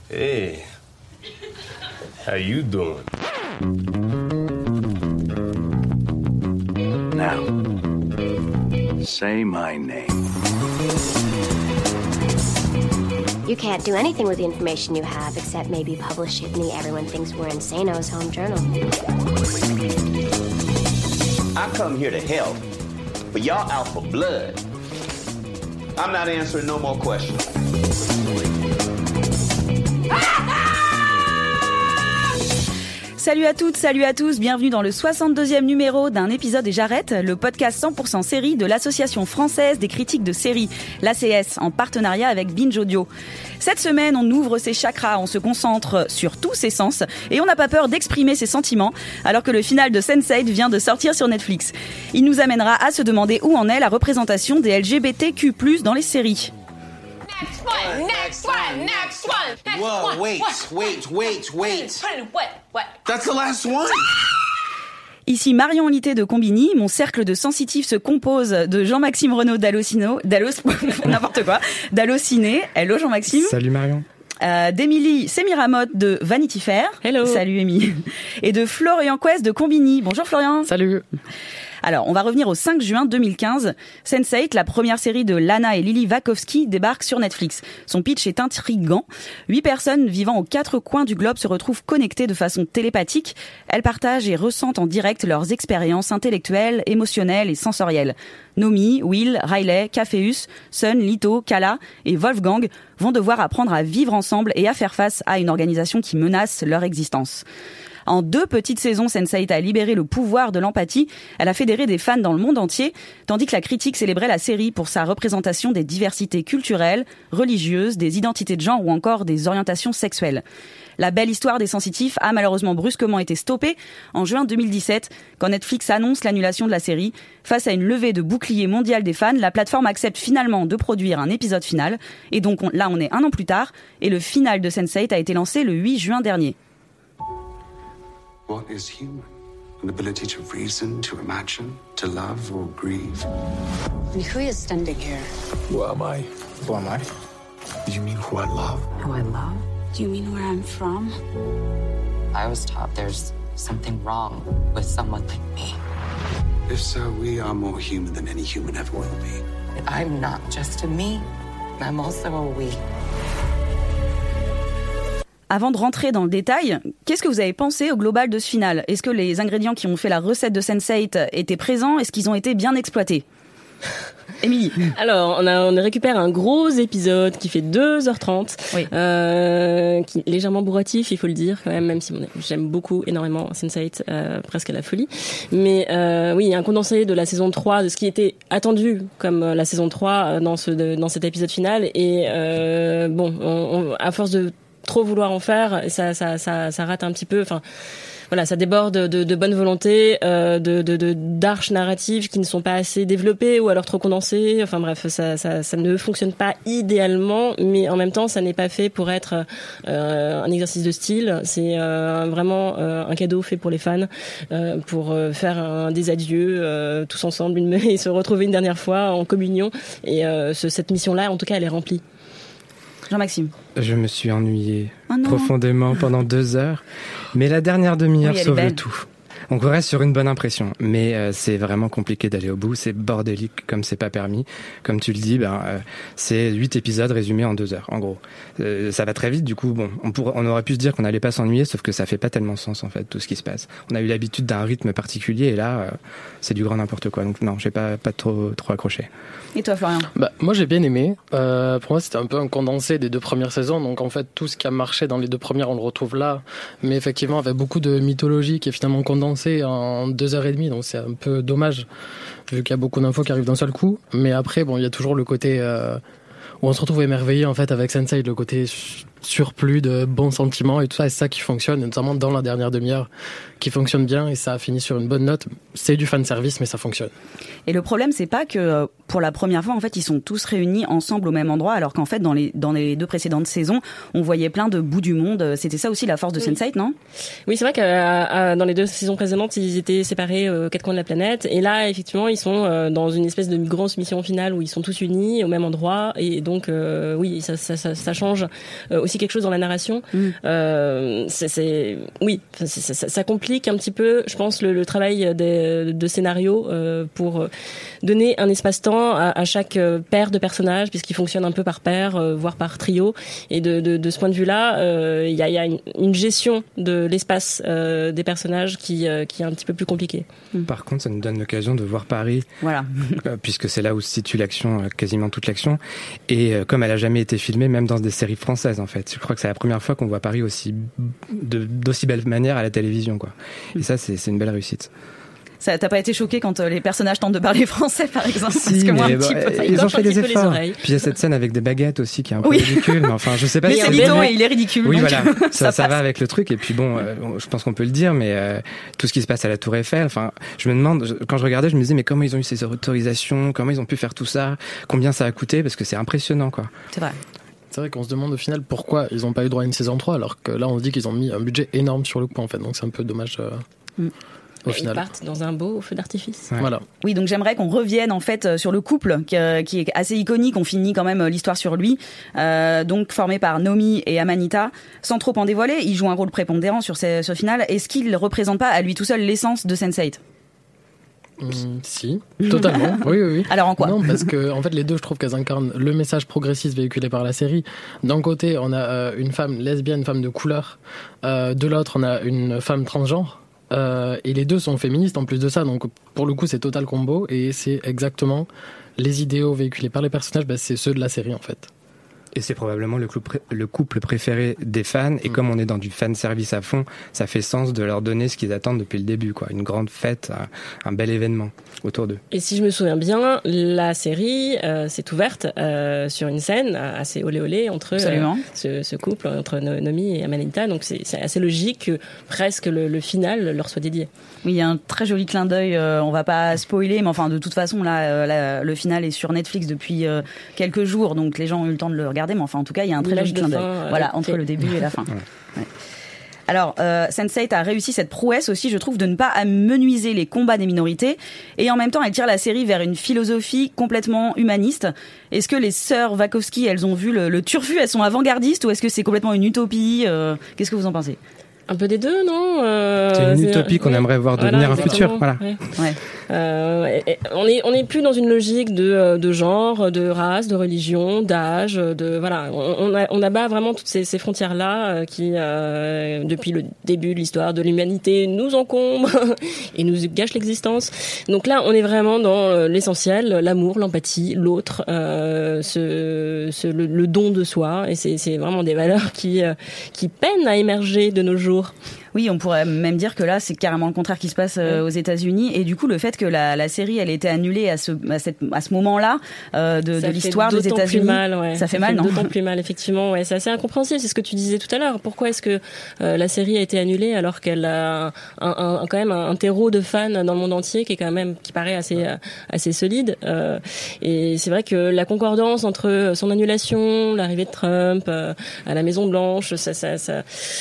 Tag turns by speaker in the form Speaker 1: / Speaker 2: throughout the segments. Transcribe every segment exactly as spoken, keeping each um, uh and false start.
Speaker 1: Hey, how you doing?
Speaker 2: Now, say my name.
Speaker 3: You can't do anything with the information you have except maybe publish it in the Everyone Thinks We're Insano's home journal.
Speaker 4: I come here to help, but y'all out for blood. I'm not answering no more questions.
Speaker 5: Salut à toutes, salut à tous, bienvenue dans le soixante-deuxième numéro d'un épisode et j'arrête, le podcast cent pour cent série de l'Association française des critiques de séries, l'A C S, en partenariat avec Binge Audio. Cette semaine, on ouvre ses chakras, on se concentre sur tous ses sens et on n'a pas peur d'exprimer ses sentiments alors que le final de sense eight vient de sortir sur Netflix. Il nous amènera à se demander où en est la représentation des L G B T Q plus, dans les séries.
Speaker 6: Next one, next one, next one, next
Speaker 7: Whoa,
Speaker 6: one.
Speaker 7: wait,
Speaker 6: what?
Speaker 7: wait, wait, wait.
Speaker 6: What? What?
Speaker 7: That's the last one.
Speaker 5: Ici Marion Olité de Combini, mon cercle de sensitifs se compose de Jean-Maxime Renaud d'Allocino, d'Allo, n'importe quoi, d'Allociné. Hello Jean-Maxime.
Speaker 8: Salut Marion.
Speaker 5: Euh, d'Émilie Semiramotte de Vanity Fair.
Speaker 9: Hello.
Speaker 5: Salut Émilie. Et de Florian Quest de Combini. Bonjour Florian.
Speaker 9: Salut.
Speaker 5: Alors, on va revenir au cinq juin deux mille quinze. sense eight, la première série de Lana et Lily Wachowski, débarque sur Netflix. Son pitch est intriguant. Huit personnes vivant aux quatre coins du globe se retrouvent connectées de façon télépathique. Elles partagent et ressentent en direct leurs expériences intellectuelles, émotionnelles et sensorielles. Nomi, Will, Riley, Cafeus, Sun, Lito, Kala et Wolfgang vont devoir apprendre à vivre ensemble et à faire face à une organisation qui menace leur existence. En deux petites saisons, sense eight a libéré le pouvoir de l'empathie. Elle a fédéré des fans dans le monde entier, tandis que la critique célébrait la série pour sa représentation des diversités culturelles, religieuses, des identités de genre ou encore des orientations sexuelles. La belle histoire des sensitifs a malheureusement brusquement été stoppée en juin deux mille dix-sept, quand Netflix annonce l'annulation de la série. Face à une levée de bouclier mondial des fans, la plateforme accepte finalement de produire un épisode final. Et donc on, là, on est un an plus tard, et le final de sense eight a été lancé le huit juin dernier.
Speaker 2: What is human? An ability to reason, to imagine, to love or grieve.
Speaker 10: And who is standing here?
Speaker 7: Who am I? Who am I? Do you mean who I love?
Speaker 10: Who I love? Do you mean where I'm from?
Speaker 11: I was taught there's something wrong with someone like me.
Speaker 2: If so, we are more human than any human ever will be.
Speaker 11: I'm not just a me. I'm also a we.
Speaker 5: Avant de rentrer dans le détail, qu'est-ce que vous avez pensé au global de ce final ? Est-ce que les ingrédients qui ont fait la recette de sense eight étaient présents ? Est-ce qu'ils ont été bien exploités ? Émilie.
Speaker 9: Alors, on, a, on récupère un gros épisode qui fait deux heures trente,
Speaker 5: oui.
Speaker 9: euh, qui est légèrement bourratif, il faut le dire quand même, même si bon, j'aime beaucoup énormément sense eight, euh, presque à la folie. Mais euh, oui, il y a un condensé de la saison trois, de ce qui était attendu comme la saison trois dans, ce, de, dans cet épisode final. Et euh, bon, on, on, à force de trop vouloir en faire, ça, ça, ça, ça rate un petit peu. Enfin, voilà, ça déborde de, de bonne volonté, euh, de, de, de d'arches narratives qui ne sont pas assez développées ou alors trop condensées. Enfin bref, ça, ça, ça ne fonctionne pas idéalement, mais en même temps, ça n'est pas fait pour être euh, un exercice de style. C'est euh, vraiment euh, un cadeau fait pour les fans, euh, pour euh, faire un des adieux euh, tous ensemble une, et se retrouver une dernière fois en communion. Et euh, ce, cette mission-là, en tout cas, elle est remplie.
Speaker 5: Jean-Maxime.
Speaker 8: Je me suis ennuyé
Speaker 5: oh
Speaker 8: profondément pendant deux heures, mais la dernière demi-heure
Speaker 5: oui,
Speaker 8: sauve le tout. Donc on reste sur une bonne impression, mais euh, c'est vraiment compliqué d'aller au bout, c'est bordélique comme c'est pas permis. Comme tu le dis, ben, euh, c'est huit épisodes résumés en deux heures, en gros. Euh, ça va très vite, du coup, bon, on, pourrait, on aurait pu se dire qu'on n'allait pas s'ennuyer, sauf que ça fait pas tellement sens en fait, tout ce qui se passe. On a eu l'habitude d'un rythme particulier, et là, euh, c'est du grand n'importe quoi, donc non, j'ai pas, pas trop, trop accroché.
Speaker 5: Et toi Florian ?
Speaker 12: Bah, moi j'ai bien aimé, euh, pour moi c'était un peu un condensé des deux premières saisons, donc en fait tout ce qui a marché dans les deux premières on le retrouve là, mais effectivement avec beaucoup de mythologie qui est finalement condensée en deux heures et demie, donc c'est un peu dommage vu qu'il y a beaucoup d'infos qui arrivent d'un seul coup, mais après bon il y a toujours le côté euh, où on se retrouve émerveillé en fait avec sense eight, le côté surplus de bons sentiments et tout ça, et c'est ça qui fonctionne, et notamment dans la dernière demi-heure qui fonctionne bien, et ça a fini sur une bonne note. C'est du fan service, mais ça fonctionne.
Speaker 5: Et le problème, c'est pas que pour la première fois, en fait, ils sont tous réunis ensemble au même endroit, alors qu'en fait, dans les dans les deux précédentes saisons, on voyait plein de bouts du monde. C'était ça aussi la force de
Speaker 9: oui.
Speaker 5: sense eight, non ?
Speaker 9: Oui, c'est vrai que dans les deux saisons précédentes, ils étaient séparés aux quatre coins de la planète, et là, effectivement, ils sont dans une espèce de grosse mission finale où ils sont tous unis au même endroit, et donc, euh, oui, ça, ça, ça, ça change aussi aussi quelque chose dans la narration. Mm. Euh, c'est, c'est, oui, c'est, c'est, ça, ça complique un petit peu, je pense, le, le travail de, de scénario euh, pour donner un espace-temps à, à chaque paire de personnages, puisqu'ils fonctionnent un peu par paire, euh, voire par trio. Et de, de, de ce point de vue-là, il euh, y, a, y a une, une gestion de l'espace euh, des personnages qui, euh, qui est un petit peu plus compliquée.
Speaker 8: Par contre, ça nous donne l'occasion de voir Paris,
Speaker 5: voilà.
Speaker 8: puisque c'est là où se situe l'action, quasiment toute l'action. Et euh, comme elle a jamais été filmée, même dans des séries françaises, en fait. Je crois que c'est la première fois qu'on voit Paris aussi de, d'aussi belle manière à la télévision, quoi. Et ça, c'est, c'est une belle réussite.
Speaker 5: Ça, t'as pas été choqué quand euh, les personnages tentent de parler français, par exemple?
Speaker 8: Si,
Speaker 5: parce que moi, un
Speaker 8: bah,
Speaker 5: petit peu.
Speaker 8: Ils ont fait des efforts. Puis il y a cette scène avec des baguettes aussi qui est un peu oui. ridicule. Mais enfin, je sais pas.
Speaker 5: Mais
Speaker 8: si
Speaker 5: c'est Lito et il est ridicule.
Speaker 8: Oui,
Speaker 5: donc
Speaker 8: voilà.
Speaker 5: ça,
Speaker 8: ça, ça va avec le truc. Et puis bon, euh, je pense qu'on peut le dire, mais euh, tout ce qui se passe à la Tour Eiffel. Enfin, je me demande, quand je regardais, je me disais, mais comment ils ont eu ces autorisations? Comment ils ont pu faire tout ça? Combien ça a coûté? Parce que c'est impressionnant, quoi.
Speaker 5: C'est vrai.
Speaker 12: C'est vrai qu'on se demande au final pourquoi ils n'ont pas eu droit à une saison trois, alors que là, on se dit qu'ils ont mis un budget énorme sur le coup, en fait. Donc c'est un peu dommage. Euh...
Speaker 5: Mm.
Speaker 12: Au final.
Speaker 9: Ils partent dans un beau feu d'artifice.
Speaker 12: Ouais. Voilà.
Speaker 5: Oui, donc j'aimerais qu'on revienne en fait sur le couple qui, euh, qui est assez iconique. On finit quand même l'histoire sur lui. Euh, donc formé par Nomi et Amanita. Sans trop en dévoiler, il joue un rôle prépondérant sur ce, ce final. Est-ce qu'il ne représente pas à lui tout seul l'essence de sense eight?
Speaker 12: Mmh, si, totalement. Oui, oui, oui.
Speaker 5: Alors en quoi?
Speaker 12: Non, parce que en fait, les deux, je trouve qu'elles incarnent le message progressiste véhiculé par la série. D'un côté, on a euh, une femme lesbienne, une femme de couleur. Euh, de l'autre, on a une femme transgenre. Euh, et les deux sont féministes en plus de ça, donc pour le coup c'est total combo et c'est exactement les idéaux véhiculés par les personnages, bah, c'est ceux de la série en fait.
Speaker 8: Et c'est probablement le couple, le couple préféré des fans. Et mmh. comme on est dans du fan service à fond, ça fait sens de leur donner ce qu'ils attendent depuis le début, quoi. Une grande fête, un, un bel événement autour d'eux.
Speaker 9: Et si je me souviens bien, la série euh, s'est ouverte euh, sur une scène assez olé olé entre euh, ce, ce couple, entre Nomi et Amanita. Donc c'est, c'est assez logique que presque le, le final leur soit dédié.
Speaker 5: Oui, il y a un très joli clin d'œil. Euh, on va pas spoiler, mais enfin de toute façon là, euh, là le final est sur Netflix depuis euh, quelques jours, donc les gens ont eu le temps de le regarder. Mais enfin, en tout cas, il y a un très joli clin d'œil. Euh, voilà, entre le début et la fin. Ouais. Ouais. Alors, euh, sense eight a réussi cette prouesse aussi, je trouve, de ne pas amenuiser les combats des minorités. Et en même temps, elle tire la série vers une philosophie complètement humaniste. Est-ce que les sœurs Wachowski, elles ont vu le, le turfu, elles sont avant-gardistes, ou est-ce que c'est complètement une utopie? euh, Qu'est-ce que vous en pensez?
Speaker 9: Un peu des deux, non euh,
Speaker 8: C'est une utopie qu'on ouais. aimerait voir devenir voilà, un futur. Voilà.
Speaker 9: Ouais. Ouais. Euh, et, et on est on est plus dans une logique de de genre, de race, de religion, d'âge, de voilà. On, on a on abat vraiment toutes ces, ces frontières là qui euh, depuis le début de l'histoire de l'humanité nous encombrent et nous gâchent l'existence. Donc là, on est vraiment dans l'essentiel, l'amour, l'empathie, l'autre, euh, ce, ce le, le don de soi. Et c'est c'est vraiment des valeurs qui euh, qui peinent à émerger de nos jours.
Speaker 5: Oui, on pourrait même dire que là, c'est carrément le contraire qui se passe euh, aux États-Unis. Et du coup, le fait que la, la série, elle ait été annulée à ce, à cette, à ce moment-là euh, de, de l'histoire des États-Unis,
Speaker 9: plus mal, ouais.
Speaker 5: ça,
Speaker 9: ça
Speaker 5: fait
Speaker 9: fait
Speaker 5: mal, non?
Speaker 9: D'autant plus mal, effectivement. Ouais, c'est assez incompréhensible. C'est ce que tu disais tout à l'heure. Pourquoi est-ce que euh, la série a été annulée alors qu'elle a un, un, un, quand même un, un terreau de fans dans le monde entier qui est quand même qui paraît assez assez solide. Euh, et c'est vrai que la concordance entre son annulation, l'arrivée de Trump euh, à la Maison Blanche, ça, ça, ça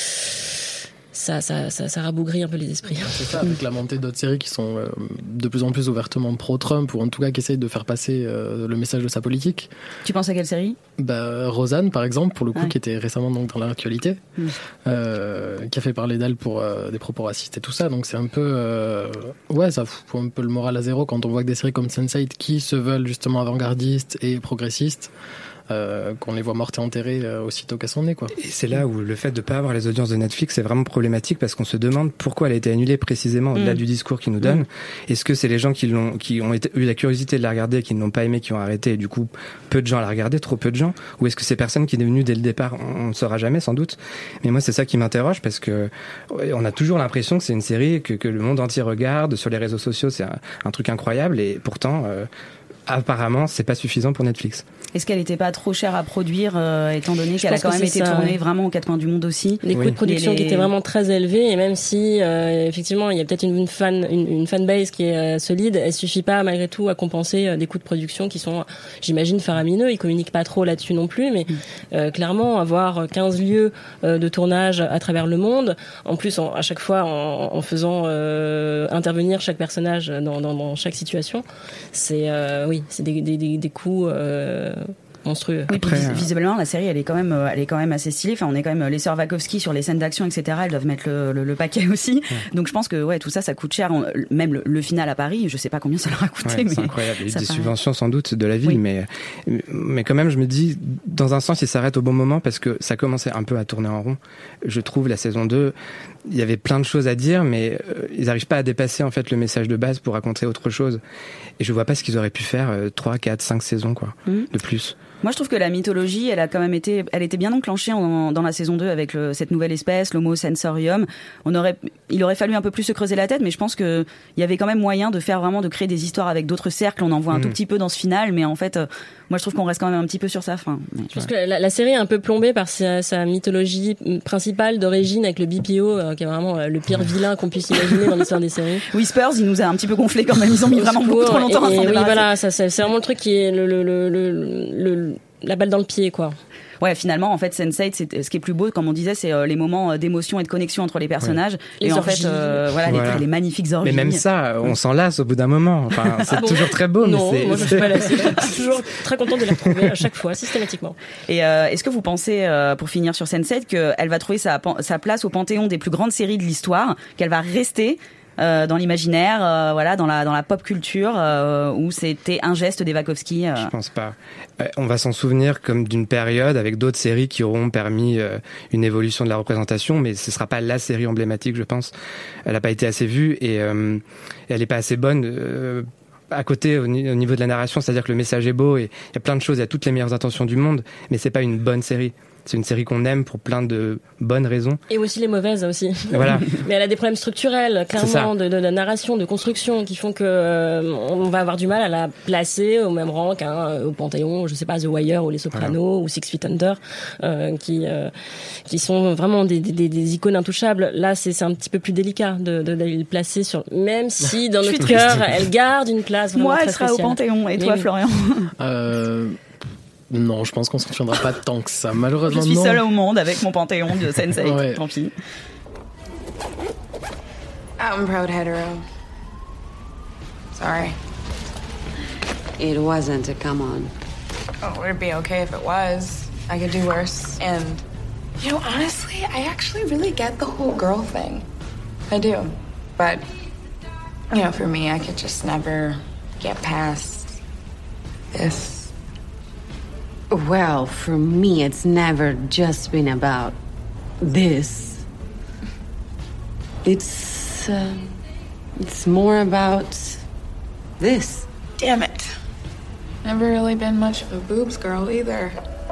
Speaker 9: Ça, ça, ça, ça rabougrit un peu les esprits.
Speaker 12: C'est ça, avec la montée d'autres séries qui sont euh, de plus en plus ouvertement pro-Trump, ou en tout cas qui essayent de faire passer euh, le message de sa politique.
Speaker 5: Tu penses à quelle série?
Speaker 12: Bah, Roseanne, par exemple, pour le coup, ouais. qui était récemment donc, dans l'actualité, mmh. euh, qui a fait parler d'elle pour euh, des propos racistes et tout ça. Donc c'est un peu... Euh, ouais, ça fout un peu le moral à zéro quand on voit que des séries comme sense eight qui se veulent justement avant-gardistes et progressistes, Euh, qu'on les voit mortes et enterrées euh, aussitôt qu'elles sont nées, quoi.
Speaker 8: Et c'est là où le fait de ne pas avoir les audiences de Netflix est vraiment problématique, parce qu'on se demande pourquoi elle a été annulée précisément au-delà mmh. du discours qu'ils nous donnent. Mmh. Est-ce que c'est les gens qui l'ont, qui ont été, eu la curiosité de la regarder, qui ne l'ont pas aimé, qui ont arrêté, et du coup peu de gens la regardaient, trop peu de gens, ou est-ce que c'est personne qui est venu dès le départ? On ne saura jamais, sans doute. Mais moi, c'est ça qui m'interroge, parce que on a toujours l'impression que c'est une série que, que le monde entier regarde sur les réseaux sociaux. C'est un, un truc incroyable, et pourtant euh, apparemment c'est pas suffisant pour Netflix.
Speaker 5: Est-ce qu'elle n'était pas trop chère à produire, euh, étant donné qu'elle a quand même été
Speaker 9: ça,
Speaker 5: tournée
Speaker 9: ouais.
Speaker 5: vraiment aux quatre coins du monde aussi?
Speaker 9: Les coûts oui. de production les... qui étaient vraiment très élevés, et même si euh, effectivement il y a peut-être une, une fan, une, une fanbase qui est euh, solide, elle suffit pas malgré tout à compenser euh, des coûts de production qui sont, j'imagine, faramineux. Ils communiquent pas trop là-dessus non plus, mais euh, clairement avoir quinze lieux euh, de tournage à travers le monde, en plus en, à chaque fois en, en faisant euh, intervenir chaque personnage dans, dans, dans chaque situation, c'est euh, oui, c'est des, des, des, des coûts. Euh, monstrueux.
Speaker 5: Oui,
Speaker 8: Après,
Speaker 5: puis,
Speaker 8: euh...
Speaker 5: visiblement, la série, elle est quand même, elle est quand même assez stylée. Enfin, on est quand même les sœurs Wachowski sur les scènes d'action, et cetera. Elles doivent mettre le, le, le paquet aussi. Ouais. Donc, je pense que ouais, tout ça, ça coûte cher. Même le, le final à Paris, je sais pas combien ça leur a coûté.
Speaker 8: Ouais,
Speaker 5: mais
Speaker 8: c'est incroyable. Il y a des
Speaker 5: paraît...
Speaker 8: subventions sans doute de la ville,
Speaker 5: oui.
Speaker 8: mais mais quand même, je me dis, dans un sens, ils s'arrêtent au bon moment parce que ça commençait un peu à tourner en rond. Je trouve la saison deux, il y avait plein de choses à dire, mais euh, ils n'arrivent pas à dépasser en fait le message de base pour raconter autre chose. Et je vois pas ce qu'ils auraient pu faire euh, trois, quatre, cinq saisons quoi, mmh. de plus.
Speaker 5: Moi, je trouve que la mythologie, elle a quand même été, elle était bien enclenchée en, dans la saison deux avec le, cette nouvelle espèce, l'Homo sensorium. On aurait, il aurait fallu un peu plus se creuser la tête, mais je pense que il y avait quand même moyen de faire vraiment, de créer des histoires avec d'autres cercles. On en voit un mmh. tout petit peu dans ce final, mais en fait, euh, moi, je trouve qu'on reste quand même un petit peu sur sa fin. Mais,
Speaker 9: je pense que la, la série est un peu plombée par sa, sa mythologie principale d'origine avec le B P O, euh, qui est vraiment euh, le pire vilain qu'on puisse imaginer dans l'histoire des séries.
Speaker 5: Whispers, il nous a un petit peu gonflé quand même. Ils ont mis vraiment beaucoup trop longtemps à s'en débarrasser.
Speaker 9: Oui, voilà, ça, c'est, c'est vraiment le truc qui est le, le, le, le, le la balle dans le pied, quoi.
Speaker 5: Ouais, finalement, en fait, Sense eight, c'est ce qui est plus beau, comme on disait, c'est euh, les moments d'émotion et de connexion entre les personnages. Ouais. Et
Speaker 9: les
Speaker 5: en
Speaker 9: orgies.
Speaker 5: fait, euh, voilà,
Speaker 8: voilà.
Speaker 5: Les, les magnifiques orgies.
Speaker 8: Mais même ça, on s'en lasse au bout d'un moment. Enfin, c'est ah bon toujours très beau,
Speaker 9: non,
Speaker 8: mais c'est.
Speaker 9: Moi, je suis pas lassée. Je suis toujours très contente de les retrouver à chaque fois, systématiquement.
Speaker 5: Et euh, est-ce que vous pensez, euh, pour finir sur Sense eight, qu'elle va trouver sa, sa place au panthéon des plus grandes séries de l'histoire, qu'elle va rester Euh, dans l'imaginaire, euh, voilà, dans la dans la pop culture, euh, où c'était un geste des Wachowski. Euh...
Speaker 8: Je pense pas. Euh, on va s'en souvenir comme d'une période avec d'autres séries qui auront permis euh, une évolution de la représentation, mais ce sera pas la série emblématique, je pense. Elle a pas été assez vue et euh, elle est pas assez bonne. Euh, à côté au niveau de la narration, c'est-à-dire que le message est beau et il y a plein de choses, il y a toutes les meilleures intentions du monde, mais c'est pas une bonne série. C'est une série qu'on aime pour plein de bonnes raisons.
Speaker 9: Et aussi les mauvaises aussi.
Speaker 8: Voilà.
Speaker 9: Mais elle a des problèmes structurels, clairement, de, de, de narration, de construction, qui font que euh, on va avoir du mal à la placer au même rang qu'un au Panthéon, je sais pas, The Wire ou Les Sopranos voilà. ou Six Feet Under, euh, qui euh, qui sont vraiment des, des, des icônes intouchables. Là, c'est, c'est un petit peu plus délicat de, de, d'aller le placer sur. Même si dans notre cœur, elle garde une place vraiment
Speaker 5: Moi,
Speaker 9: très
Speaker 5: elle sera
Speaker 9: spéciale.
Speaker 5: Au Panthéon. Et toi,
Speaker 9: oui.
Speaker 5: Florian?
Speaker 12: Euh... Non, je pense qu'on s'en souviendra pas tant que ça, malheureusement.
Speaker 5: Je suis
Speaker 12: non.
Speaker 5: seule au monde avec mon Panthéon de Sense eight,
Speaker 12: ouais.
Speaker 5: Tant pis.
Speaker 10: I'm proud hetero. Sorry. It wasn't a come on.
Speaker 6: Oh, it'd be okay if it was. I could do worse. And, you know, honestly, I actually really get the whole girl thing. I do. But, you know, for me, I could just never get past this.
Speaker 10: Well, for me, it's never just been about this. It's, uh, it's more about this.
Speaker 6: Damn it. Never really been much of a boobs girl either.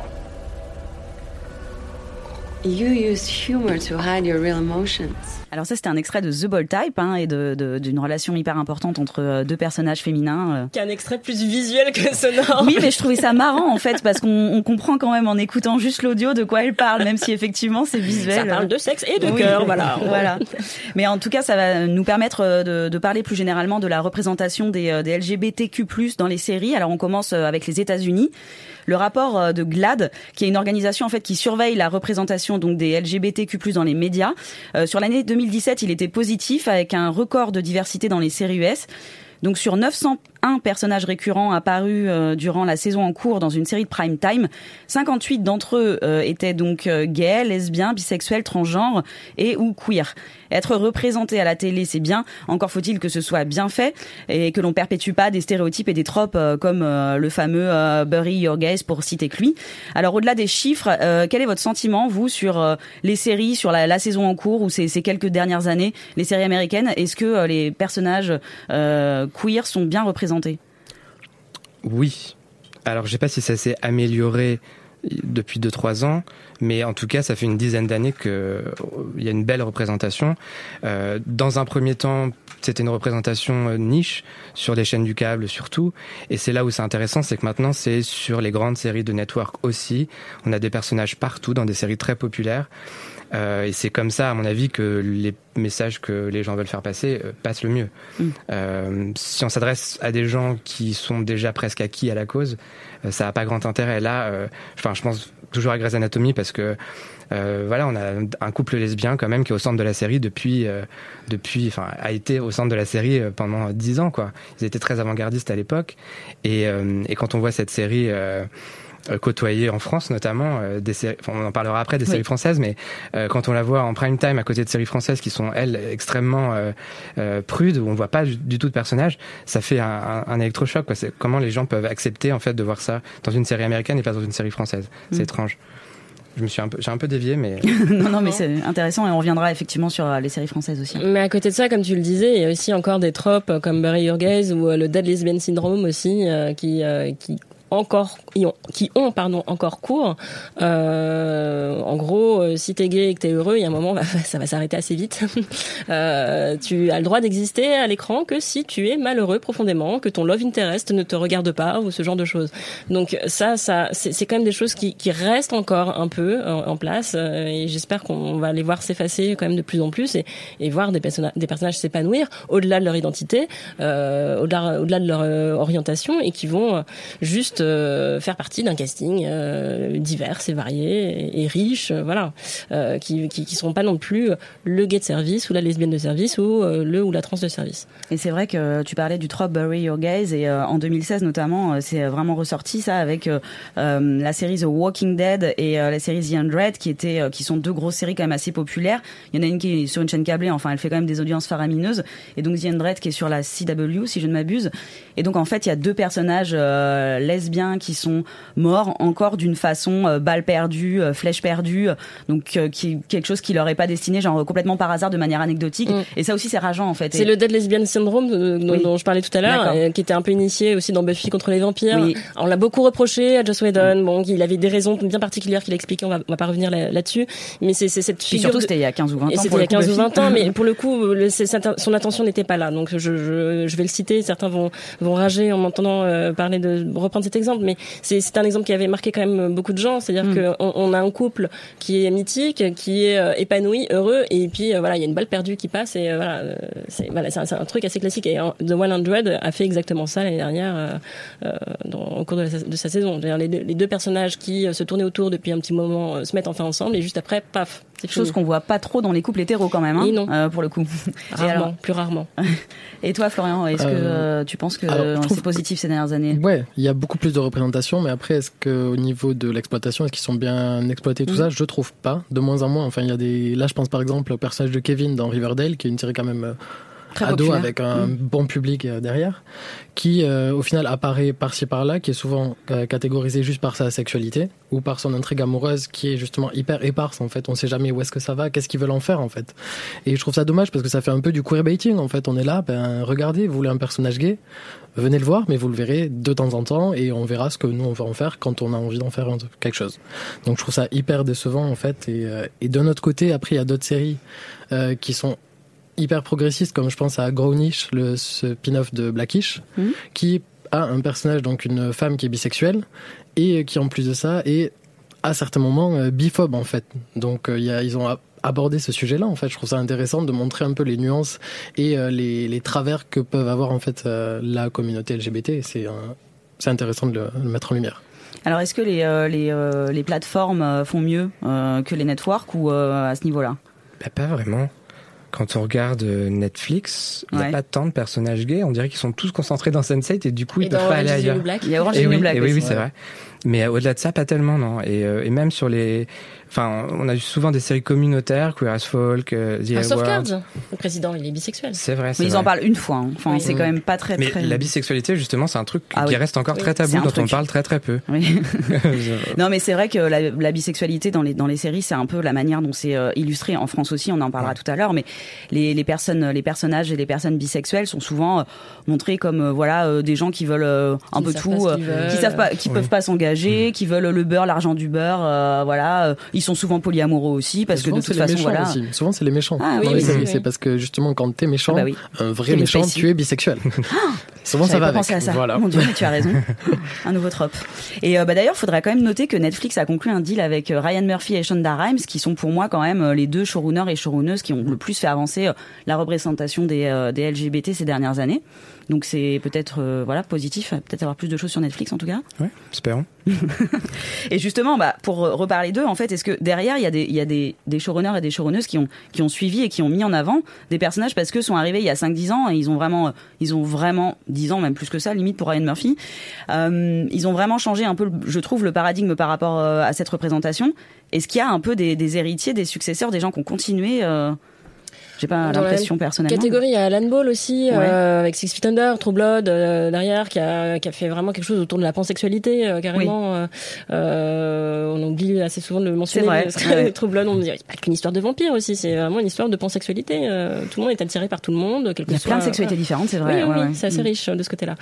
Speaker 10: You use humor to hide your real emotions.
Speaker 5: Alors ça, c'était un extrait de The Bold Type hein, et de, de, d'une relation hyper importante entre deux personnages féminins.
Speaker 9: Qui est un extrait plus visuel que sonore.
Speaker 5: Oui, mais je trouvais ça marrant en fait parce qu'on on comprend quand même en écoutant juste l'audio de quoi elle parle, même si effectivement c'est visuel.
Speaker 9: Ça parle de sexe et de
Speaker 5: oui,
Speaker 9: cœur, voilà.
Speaker 5: Voilà. Mais en tout cas, ça va nous permettre de, de parler plus généralement de la représentation des, des L G B T Q plus, dans les séries. Alors on commence avec les États-Unis. Le rapport de GLAAD, qui est une organisation en fait qui surveille la représentation donc des L G B T Q plus, dans les médias. Euh, sur l'année deux mille dix-sept, il était positif avec un record de diversité dans les séries U S. Donc sur neuf cent un personnages récurrents apparus euh, durant la saison en cours dans une série de prime time, cinquante-huit d'entre eux euh, étaient donc euh, gays, lesbiens, bisexuels, transgenres et ou queer. Être représenté à la télé, c'est bien. Encore faut-il que ce soit bien fait et que l'on perpétue pas des stéréotypes et des tropes euh, comme euh, le fameux euh, bury your gays, pour citer que lui. Alors au-delà des chiffres, euh, quel est votre sentiment vous sur euh, les séries, sur la, la saison en cours ou ces, ces quelques dernières années, les séries américaines? Est-ce que euh, les personnages euh, queer sont bien représentés?
Speaker 8: Oui. Alors, je sais pas si ça s'est amélioré depuis deux trois ans, mais en tout cas, ça fait une dizaine d'années qu'il y a une belle représentation. Euh, dans un premier temps, c'était une représentation niche, sur les chaînes du câble surtout, et c'est là où c'est intéressant, c'est que maintenant, c'est sur les grandes séries de network aussi. On a des personnages partout, dans des séries très populaires. Euh, et c'est comme ça, à mon avis, que les messages que les gens veulent faire passer euh, passent le mieux. Mm. Euh, si on s'adresse à des gens qui sont déjà presque acquis à la cause, euh, ça n'a pas grand intérêt. Là, euh, enfin, je pense toujours à Grey's Anatomy parce que euh, voilà, on a un couple lesbien quand même qui est au centre de la série depuis, euh, depuis, enfin, a été au centre de la série pendant dix ans, quoi. Ils étaient très avant-gardistes à l'époque, et, euh, et quand on voit cette série. Euh, euh, côtoyer en France notamment euh, des séries, enfin, on en parlera après des
Speaker 5: oui.
Speaker 8: séries françaises, mais euh, quand on la voit en prime time à côté de séries françaises qui sont elles extrêmement euh, euh, prudes, où on voit pas du, du tout de personnage, ça fait un, un, un électrochoc, quoi. C'est comment les gens peuvent accepter en fait de voir ça dans une série américaine et pas dans une série française. C'est mm. étrange. Je me suis un peu, j'ai un peu dévié, mais
Speaker 5: non, non, mais c'est intéressant et on reviendra effectivement sur les séries françaises aussi.
Speaker 9: Mais à côté de ça, comme tu le disais, il y a aussi encore des tropes comme Bury Your Gaze ou le Dead Lesbian Syndrome aussi, euh, qui, euh, qui encore qui ont, qui ont pardon encore cours. Euh, en gros, euh, si t'es gay et que t'es heureux, il y a un moment, bah, ça va s'arrêter assez vite. euh, tu as le droit d'exister à l'écran que si tu es malheureux profondément, que ton love interest ne te regarde pas ou ce genre de choses. Donc ça, ça, c'est, c'est quand même des choses qui, qui restent encore un peu en, en place. Euh, et j'espère qu'on va les voir s'effacer quand même de plus en plus et, et voir des personnages, des personnages s'épanouir au-delà de leur identité, euh, au-delà, au-delà de leur euh, orientation et qui vont euh, juste euh, faire partie d'un casting euh, divers et varié et, et riche, euh, voilà, euh, qui, qui qui seront pas non plus le gay de service ou la lesbienne de service ou euh, le ou la trans de service.
Speaker 5: Et c'est vrai que tu parlais du trope Bury Your Gaze et euh, en deux mille seize notamment, euh, c'est vraiment ressorti ça avec euh, euh, la série The Walking Dead et euh, la série The Hundred qui étaient euh, qui sont deux grosses séries quand même assez populaires. Il y en a une qui est sur une chaîne câblée, enfin elle fait quand même des audiences faramineuses, et donc The Hundred qui est sur la C W si je ne m'abuse. Et donc en fait il y a deux personnages euh, lesbiens qui sont morts encore d'une façon euh, balle perdue, euh, flèche perdue, donc euh, qui quelque chose qui leur est pas destiné, genre complètement par hasard de manière anecdotique. Mm. Et ça aussi c'est rageant en fait.
Speaker 9: C'est
Speaker 5: et...
Speaker 9: le Dead Lesbian Syndrome euh, dont, oui. dont je parlais tout à l'heure, euh, qui était un peu initié aussi dans Buffy contre les vampires. Oui. On l'a beaucoup reproché à Joss Whedon. Mm. Bon, il avait des raisons bien particulières qu'il a expliquées. On va, on va pas revenir là, là-dessus. Mais c'est, c'est cette figure.
Speaker 5: Et surtout
Speaker 9: de...
Speaker 5: c'était il y a quinze ou vingt ans.
Speaker 9: Et c'était il y a quinze ou vingt ans, mais pour le coup, le, c'est, son attention n'était pas là. Donc je, je, je vais le citer. Certains vont, vont rager en m'entendant euh, parler de reprendre cet exemple, mais c'est, c'est un exemple qui avait marqué quand même beaucoup de gens. C'est-à-dire mm. qu'on on a un couple qui est mythique, qui est euh, épanoui, heureux, et puis euh, voilà, il y a une balle perdue qui passe, et euh, voilà, euh, c'est, voilà, c'est un, c'est un truc assez classique. Et The cent a fait exactement ça l'année dernière euh, euh, dans, au cours de, la, de sa saison. C'est-à-dire les deux, les deux personnages qui euh, se tournaient autour depuis un petit moment euh, se mettent enfin ensemble, et juste après, paf. C'est
Speaker 5: chose fini. Qu'on voit pas trop dans les couples hétéros quand même, hein,
Speaker 9: oui, non.
Speaker 5: Euh, pour le coup.
Speaker 9: Rarement, alors... plus rarement.
Speaker 5: Et toi, Florian, est-ce que euh, tu penses que alors, trouve... c'est positif ces dernières années?
Speaker 12: Ouais, il y a beaucoup plus de représentation, mais après, est-ce que au niveau de l'exploitation, est-ce qu'ils sont bien exploités, tout mmh. ça, je trouve pas. De moins en moins. Enfin, il y a des. Là, je pense par exemple au personnage de Kevin dans Riverdale, qui est une série quand même. Très ado populaire. Avec un mmh. bon public derrière, qui euh, au final apparaît par-ci par-là, qui est souvent euh, catégorisé juste par sa sexualité ou par son intrigue amoureuse, qui est justement hyper éparse en fait. On sait jamais où est-ce que ça va, qu'est-ce qu'ils veulent en faire en fait. Et je trouve ça dommage parce que ça fait un peu du queerbaiting en fait. On est là, ben regardez, vous voulez un personnage gay, venez le voir, mais vous le verrez de temps en temps et on verra ce que nous on va en faire quand on a envie d'en faire quelque chose. Donc je trouve ça hyper décevant en fait. Et, euh, et d'un autre côté, après il y a d'autres séries euh, qui sont hyper progressiste, comme je pense à Grownish, le spin-off de Blackish, mmh. qui a un personnage, donc une femme qui est bisexuelle, et qui en plus de ça est à certains moments euh, biphobe en fait. Donc euh, y a, ils ont abordé ce sujet-là en fait. Je trouve ça intéressant de montrer un peu les nuances et euh, les, les travers que peuvent avoir en fait euh, la communauté L G B T. C'est, euh, c'est intéressant de le, de le mettre en lumière.
Speaker 5: Alors est-ce que les, euh, les, euh, les plateformes font mieux euh, que les networks ou euh, à ce niveau-là?
Speaker 8: Bah, pas vraiment. Quand on regarde Netflix, il n'y a
Speaker 5: ouais.
Speaker 8: pas tant de personnages gays. On dirait qu'ils sont tous concentrés dans Sense eight et du coup, ils
Speaker 9: et
Speaker 8: peuvent pas aller ailleurs.
Speaker 5: Il y a Orange is the New Black.
Speaker 8: Et oui, oui,
Speaker 5: aussi,
Speaker 8: c'est
Speaker 5: ouais.
Speaker 8: vrai. Mais au-delà de ça, pas tellement, non. Et, euh, et même sur les... Enfin, on a eu souvent des séries communautaires, Queer as Folk, euh, The
Speaker 9: House of
Speaker 8: World.
Speaker 9: Cards. Le président, il est bisexuel.
Speaker 8: C'est vrai, c'est
Speaker 5: Mais
Speaker 8: vrai.
Speaker 5: ils en parlent une fois. Hein. Enfin, oui. c'est quand même pas très,
Speaker 8: Mais
Speaker 5: très...
Speaker 8: la bisexualité, justement, c'est un truc
Speaker 5: ah,
Speaker 8: qui
Speaker 5: oui.
Speaker 8: reste encore
Speaker 5: oui.
Speaker 8: très tabou, dont truc. On parle très très peu.
Speaker 5: Oui. Non, mais c'est vrai que la, la bisexualité dans les dans les séries, c'est un peu la manière dont c'est euh, illustré. En France aussi, on en parlera ouais. tout à l'heure. Mais les les personnes, les personnages et les personnes bisexuelles sont souvent euh, montrés comme euh, voilà euh, des gens qui veulent euh, un
Speaker 9: qui
Speaker 5: peu tout,
Speaker 9: euh,
Speaker 5: qui savent pas, qui oui. peuvent pas s'engager, mmh. qui veulent le beurre, l'argent du beurre. Euh, voilà, euh, ils sont souvent polyamoureux aussi parce que de toute façon, voilà.
Speaker 12: Aussi. Souvent, c'est les méchants.
Speaker 5: Ah, oui,
Speaker 12: dans
Speaker 5: oui,
Speaker 12: les séries,
Speaker 5: oui.
Speaker 12: c'est parce que justement, quand t'es méchant,
Speaker 5: ah bah oui.
Speaker 12: un vrai méchant, tu es bisexuel. Souvent, ça va avec.
Speaker 5: À ça.
Speaker 12: Voilà.
Speaker 5: Mon Dieu, mais tu as raison. Un nouveau trope. Et euh, bah d'ailleurs, faudrait quand même noter que Netflix a conclu un deal avec euh, Ryan Murphy et Shonda Rhimes, qui sont pour moi quand même euh, les deux showrunners et showrunneuses qui ont le plus fait avancer euh, la représentation des, euh, des L G B T ces dernières années. Donc c'est peut-être euh, voilà positif, peut-être avoir plus de choses sur Netflix en tout cas.
Speaker 8: Ouais, espérons.
Speaker 5: Et justement, bah pour reparler d'eux, en fait, est-ce que derrière il y a des il y a des des showrunners et des showrunneuses qui ont qui ont suivi et qui ont mis en avant des personnages parce que sont arrivés il y a cinq dix ans et ils ont vraiment ils ont vraiment dix ans, même plus que ça, limite pour Ryan Murphy. Euh, ils ont vraiment changé un peu, je trouve, le paradigme par rapport euh, à cette représentation. Est-ce qu'il y a un peu des, des héritiers, des successeurs, des gens qui ont continué euh, J'ai pas
Speaker 9: Dans
Speaker 5: l'impression
Speaker 9: la
Speaker 5: personnellement.
Speaker 9: Catégorie, il y a Alan Ball aussi,
Speaker 5: Ouais.
Speaker 9: euh, avec Six Feet Under, True Blood euh, derrière, qui a, qui a fait vraiment quelque chose autour de la pansexualité, euh, carrément. Oui. Euh, on oublie assez souvent de le mentionner.
Speaker 5: C'est vrai.
Speaker 9: Ouais. True Blood, on dirait c'est pas qu'une histoire de vampire aussi, c'est vraiment une histoire de pansexualité. Euh, tout le monde est attiré par tout le monde, quel que
Speaker 5: Il y a
Speaker 9: soit.
Speaker 5: plein de sexualités différentes, c'est vrai.
Speaker 9: Oui,
Speaker 5: ouais,
Speaker 9: oui,
Speaker 5: ouais.
Speaker 9: c'est assez
Speaker 5: Mm.
Speaker 9: riche de ce côté-là.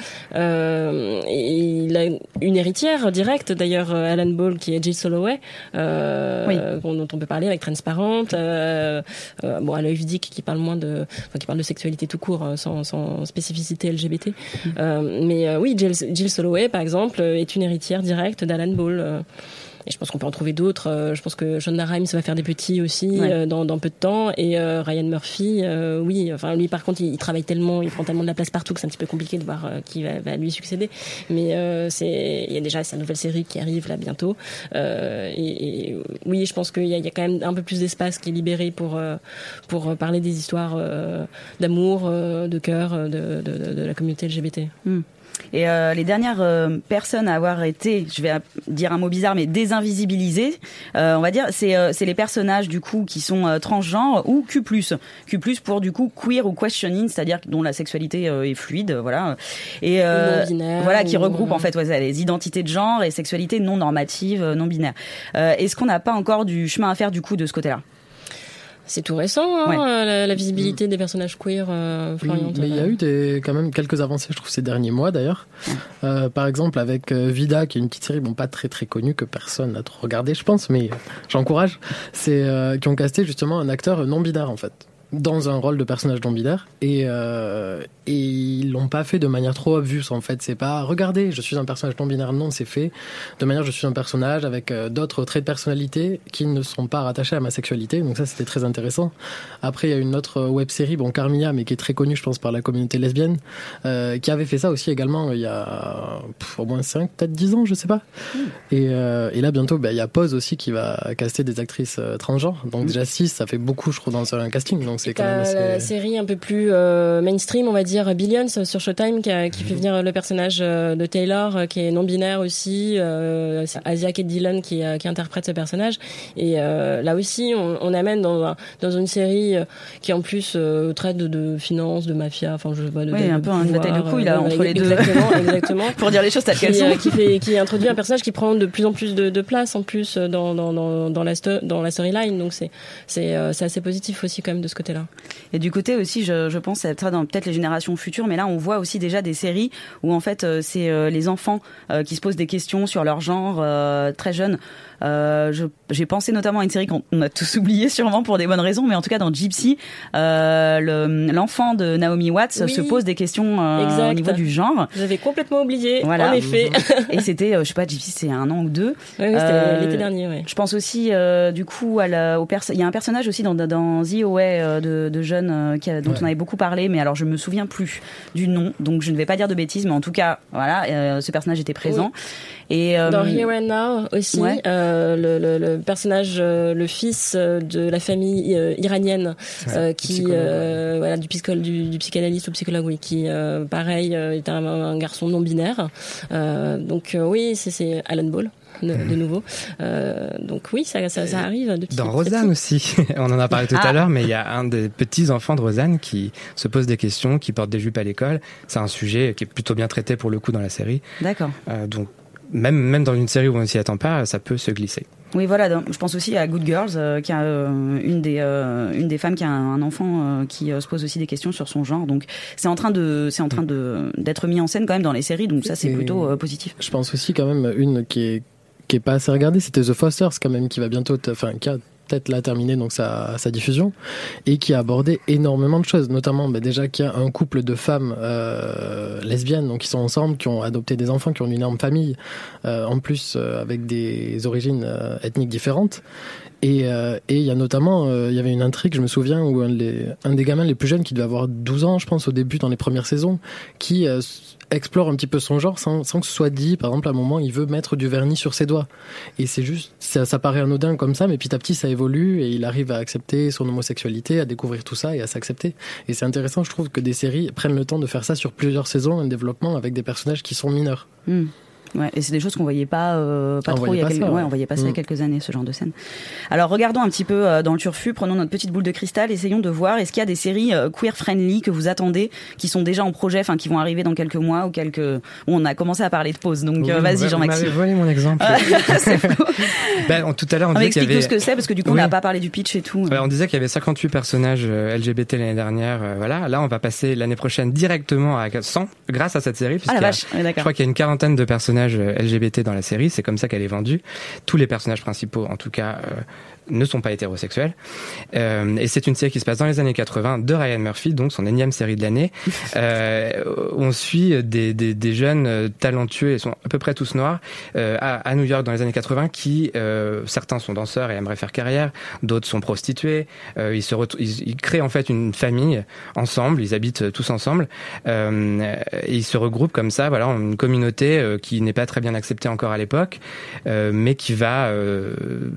Speaker 9: Euh, et il a une héritière directe, d'ailleurs, Alan Ball, qui est Jill Soloway, euh,
Speaker 5: Oui.
Speaker 9: dont on peut parler avec Transparent. Euh, euh, bon, à l'œil ludique, qui parle moins de, enfin, qui parle de sexualité tout court, sans, sans spécificité L G B T. Mm. Euh, mais euh, oui, Jill, Jill Soloway, par exemple, est une héritière directe d'Alan Ball. Euh, Et je pense qu'on peut en trouver d'autres. Euh, je pense que Shonda Rhimes va faire des petits aussi
Speaker 5: Ouais.
Speaker 9: euh, dans, dans peu de temps. Et euh, Ryan Murphy, euh, oui. Enfin, lui, par contre, il, il travaille tellement, il prend tellement de la place partout que c'est un petit peu compliqué de voir euh, qui va, va lui succéder. Mais euh, c'est, il y a déjà sa nouvelle série qui arrive là bientôt. Euh, et, et oui, je pense qu'il y a, il y a quand même un peu plus d'espace qui est libéré pour euh, pour parler des histoires euh, d'amour, euh, de cœur euh, de, de, de, de la communauté L G B T.
Speaker 5: Mm. Et euh, les dernières euh, personnes à avoir été, je vais dire un mot bizarre, mais désinvisibilisées, euh, on va dire, c'est euh, c'est les personnages du coup qui sont euh, transgenres ou Q plus. Q plus pour du coup queer ou questioning, c'est-à-dire dont la sexualité euh, est fluide, voilà. Et euh, voilà, qui
Speaker 9: ou...
Speaker 5: regroupe en fait ouais, les identités de genre et sexualité non normative, non binaire. Euh, est-ce qu'on n'a pas encore du chemin à faire du coup de ce côté-là?
Speaker 9: C'est tout récent, hein,
Speaker 5: ouais.
Speaker 9: la, la visibilité mmh. des personnages queer, euh, Florian.
Speaker 12: Mais il y a eu des, quand même quelques avancées, je trouve, ces derniers mois d'ailleurs. Ouais. Euh, par exemple, avec euh, Vida, qui est une petite série, bon, pas très très connue, que personne n'a trop regardé, je pense, mais j'encourage. C'est euh, qui ont casté justement un acteur non binaire en fait, dans un rôle de personnage non binaire, et euh, et ils l'ont pas fait de manière trop obvious en fait. C'est pas regardez, je suis un personnage non binaire, non, c'est fait de manière je suis un personnage avec euh, d'autres traits de personnalité qui ne sont pas rattachés à ma sexualité. Donc ça c'était très intéressant. Après il y a une autre web série, bon Carmilla, mais qui est très connue je pense par la communauté lesbienne, euh, qui avait fait ça aussi également il y a pff, au moins cinq, peut-être dix ans, je sais pas. Mm. Et euh, et là bientôt bah il y a Pose aussi qui va caster des actrices euh, transgenres. Donc mm. déjà six, ça fait beaucoup je trouve dans un casting. Donc c'est quand même assez...
Speaker 9: la série un peu plus euh, mainstream, on va dire Billions sur Showtime, qui, a, qui mmh. fait venir le personnage de Taylor, qui est non binaire aussi, euh, Asia Kate Dillon qui, qui interprète ce personnage. Et euh, là aussi, on, on amène dans, dans une série qui en plus euh, traite de, de finances, de mafia, enfin je sais pas. De,
Speaker 5: oui,
Speaker 9: de,
Speaker 5: un
Speaker 9: de
Speaker 5: peu une bataille de couilles là
Speaker 9: euh,
Speaker 5: entre les deux.
Speaker 9: Exactement, exactement.
Speaker 5: Pour dire les choses telles qu'elles sont.
Speaker 9: Qui, fait, qui introduit un personnage qui prend de plus en plus de, de place en plus dans dans dans, dans la sto- dans la storyline. Donc c'est c'est euh, c'est assez positif aussi quand même de ce côté-là.
Speaker 5: Et du côté aussi, je, je pense, c'est dans peut-être les générations futures, mais là, on voit aussi déjà des séries où, en fait, euh, c'est euh, les enfants euh, qui se posent des questions sur leur genre euh, très jeunes. Euh, je, j'ai pensé notamment à une série qu'on a tous oublié sûrement pour des bonnes raisons, mais en tout cas dans Gypsy, euh, le, l'enfant de Naomi Watts oui. se pose des questions euh, au niveau du genre.
Speaker 9: J'avais complètement oublié,
Speaker 5: voilà.
Speaker 9: En effet.
Speaker 5: Et c'était, euh, je sais pas, Gypsy, c'est un an ou deux.
Speaker 9: Oui, oui c'était euh, l'été dernier, oui.
Speaker 5: Je pense aussi, euh, du coup, à la, au perso- il y a un personnage aussi dans, dans The O A euh, de, de jeunes euh, qui a, dont ouais. on avait beaucoup parlé, mais alors je me souviens plus du nom, donc je ne vais pas dire de bêtises, mais en tout cas, voilà, euh, ce personnage était présent. Oui. Et, euh,
Speaker 9: dans Here and Now aussi, ouais. euh, le, le, le personnage, euh, le fils de la famille euh, iranienne, ouais, euh, qui, euh, voilà, du, psycho, du, du psychanalyste ou psychologue, oui, qui, euh, pareil, euh, est un, un garçon non binaire. Euh, donc euh, oui, c'est, c'est Alan Ball. De, de nouveau, euh, donc oui, ça, ça, ça arrive. Depuis
Speaker 8: dans Roseanne aussi, on en a parlé tout ah. à l'heure, mais il y a un des petits enfants de Roseanne qui se pose des questions, qui porte des jupes à l'école. C'est un sujet qui est plutôt bien traité pour le coup dans la série.
Speaker 5: D'accord.
Speaker 8: Euh, donc même même dans une série où on s'y attend pas, ça peut se glisser.
Speaker 5: Oui, voilà. Je pense aussi à Good Girls, euh, qui a euh, une des euh, une des femmes qui a un, un enfant euh, qui euh, se pose aussi des questions sur son genre. Donc c'est en train de c'est en train de d'être mis en scène quand même dans les séries. Donc ça c'est Et plutôt euh, positif.
Speaker 12: Je pense aussi quand même une qui est qui est pas assez regardée, c'était The Fosters quand même, qui va bientôt, enfin qui a peut-être là terminé donc sa, sa diffusion, et qui a abordé énormément de choses, notamment bah, déjà qu'il y a un couple de femmes euh, lesbiennes donc qui sont ensemble, qui ont adopté des enfants, qui ont une énorme famille, euh, en plus euh, avec des origines euh, ethniques différentes. Et euh, et il y a notamment, il euh, y avait une intrigue, je me souviens, où un, les, un des gamins les plus jeunes, qui devait avoir douze ans, je pense, au début, dans les premières saisons, qui euh, explore un petit peu son genre sans, sans que ce soit dit. Par exemple, à un moment, il veut mettre du vernis sur ses doigts. Et c'est juste, ça, ça paraît anodin comme ça, mais petit à petit, ça évolue et il arrive à accepter son homosexualité, à découvrir tout ça et à s'accepter. Et c'est intéressant, je trouve, que des séries prennent le temps de faire ça sur plusieurs saisons, un développement avec des personnages qui sont mineurs.
Speaker 5: Mmh. Ouais, et c'est des choses qu'on voyait pas, euh, pas
Speaker 12: on
Speaker 5: trop il y a
Speaker 12: pas
Speaker 5: quelques,
Speaker 12: ça, ouais.
Speaker 5: ouais, on voyait pas ça il y a quelques années, ce genre de scène. Alors, regardons un petit peu euh, dans le turfu, prenons notre petite boule de cristal, essayons de voir, est-ce qu'il y a des séries euh, queer friendly que vous attendez, qui sont déjà en projet, enfin, qui vont arriver dans quelques mois ou quelques, où on a commencé à parler de pause. Donc,
Speaker 8: oui,
Speaker 5: euh, vas-y,
Speaker 8: ouais,
Speaker 5: Jean-Maxime.
Speaker 8: Vous m'avez volé mon exemple. ben, tout à l'heure, on,
Speaker 5: on
Speaker 8: disait qu'il y avait...
Speaker 5: explique tout ce que c'est, parce que du coup, oui. on n'a pas parlé du pitch et tout.
Speaker 8: Ouais, on disait qu'il y avait cinquante-huit personnages L G B T l'année dernière, euh, voilà. Là, on va passer l'année prochaine directement à cent, grâce à cette série.
Speaker 5: Ah la vache,
Speaker 8: a,
Speaker 5: ouais, d'accord.
Speaker 8: Je crois qu'il y a une quarantaine de personnages L G B T dans la série, c'est comme ça qu'elle est vendue. Tous les personnages principaux, en tout cas, euh, ne sont pas hétérosexuels. Euh, et c'est une série qui se passe dans les années quatre-vingts de Ryan Murphy, donc son énième série de l'année. euh, on suit des, des, des jeunes talentueux, ils sont à peu près tous noirs, euh, à, à New York dans les années quatre-vingts, qui, euh, certains sont danseurs et aimeraient faire carrière, d'autres sont prostitués. Euh, ils, se ret- ils, ils créent en fait une famille ensemble, ils habitent tous ensemble, euh, et ils se regroupent comme ça, voilà, en une communauté euh, qui n'est pas très bien acceptée encore à l'époque, euh, mais qui va... Euh,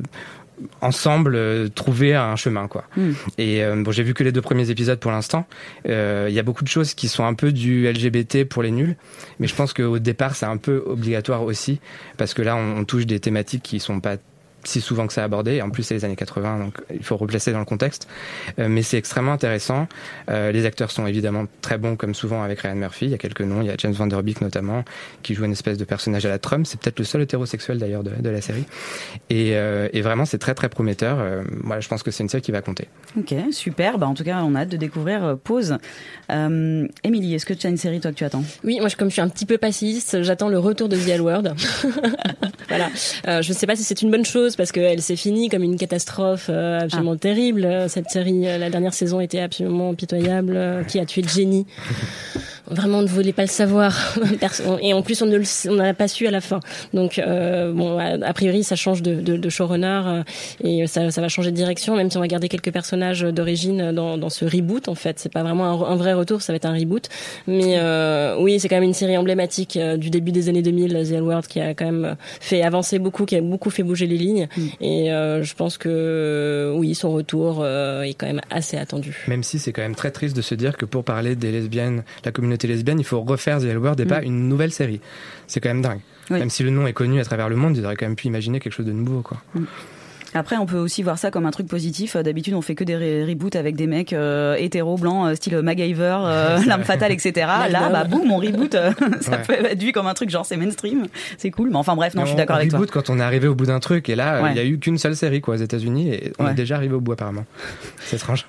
Speaker 8: ensemble euh, trouver un chemin quoi. Mm. Et euh, bon, j'ai vu que les deux premiers épisodes pour l'instant. Il euh, y a beaucoup de choses qui sont un peu du L G B T pour les nuls, mais je pense qu'au départ c'est un peu obligatoire aussi parce que là on, on touche des thématiques qui sont pas si souvent que ça abordé. En plus, c'est les années quatre-vingts, donc il faut replacer dans le contexte. Euh, mais c'est extrêmement intéressant. Euh, les acteurs sont évidemment très bons, comme souvent avec Ryan Murphy. Il y a quelques noms. Il y a James Van Der Beek notamment, qui joue une espèce de personnage à la Trump. C'est peut-être le seul hétérosexuel d'ailleurs de, de la série. Et, euh, et vraiment, c'est très très prometteur. Euh, voilà, je pense que c'est une série qui va compter.
Speaker 5: Ok, super. Bah, en tout cas, on a hâte de découvrir euh, Pause. Euh, Émilie, est-ce que tu as une série toi que tu attends ?
Speaker 9: Oui, moi, comme je suis un petit peu passiste, j'attends le retour de The L Word. Voilà. Euh, je ne sais pas si c'est une bonne chose parce qu'elle s'est finie comme une catastrophe euh, absolument ah. terrible. Cette série, euh, la dernière saison était absolument pitoyable. Euh, qui a tué Jenny ? Vraiment, on ne voulait pas le savoir. Et en plus, on ne on n'a pas su à la fin. Donc, euh, bon, a, a priori, ça change de, de, de showrunner euh, et ça, ça va changer de direction. Même si on va garder quelques personnages d'origine dans, dans ce reboot, en fait, c'est pas vraiment un, un vrai retour, ça va être un reboot. Mais euh, oui, c'est quand même une série emblématique euh, du début des années deux mille, The L Word, qui a quand même fait avancer beaucoup, qui a beaucoup fait bouger les lignes. Mm. Et euh, je pense que euh, oui, son retour euh, est quand même assez attendu.
Speaker 8: Même si c'est quand même très triste de se dire que pour parler des lesbiennes, la communauté lesbienne, il faut refaire The L Word et mmh. pas une nouvelle série. C'est quand même dingue. Oui. Même si le nom est connu à travers le monde, ils auraient quand même pu imaginer quelque chose de nouveau, quoi.
Speaker 5: Mmh. Après, on peut aussi voir ça comme un truc positif. D'habitude, on fait que des re- reboots avec des mecs euh, hétéros, blancs, euh, style MacGyver, euh, L'Arme Fatale, et cetera. Là, bah boum, on reboot. Euh, ça ouais. peut être vu comme un truc genre c'est mainstream. C'est cool. Mais enfin bref, non, non je suis d'accord avec toi.
Speaker 8: On reboot quand on est arrivé au bout d'un truc. Et là, il ouais. y a eu qu'une seule série quoi aux États-Unis et on ouais. est déjà arrivé au bout apparemment. C'est étrange.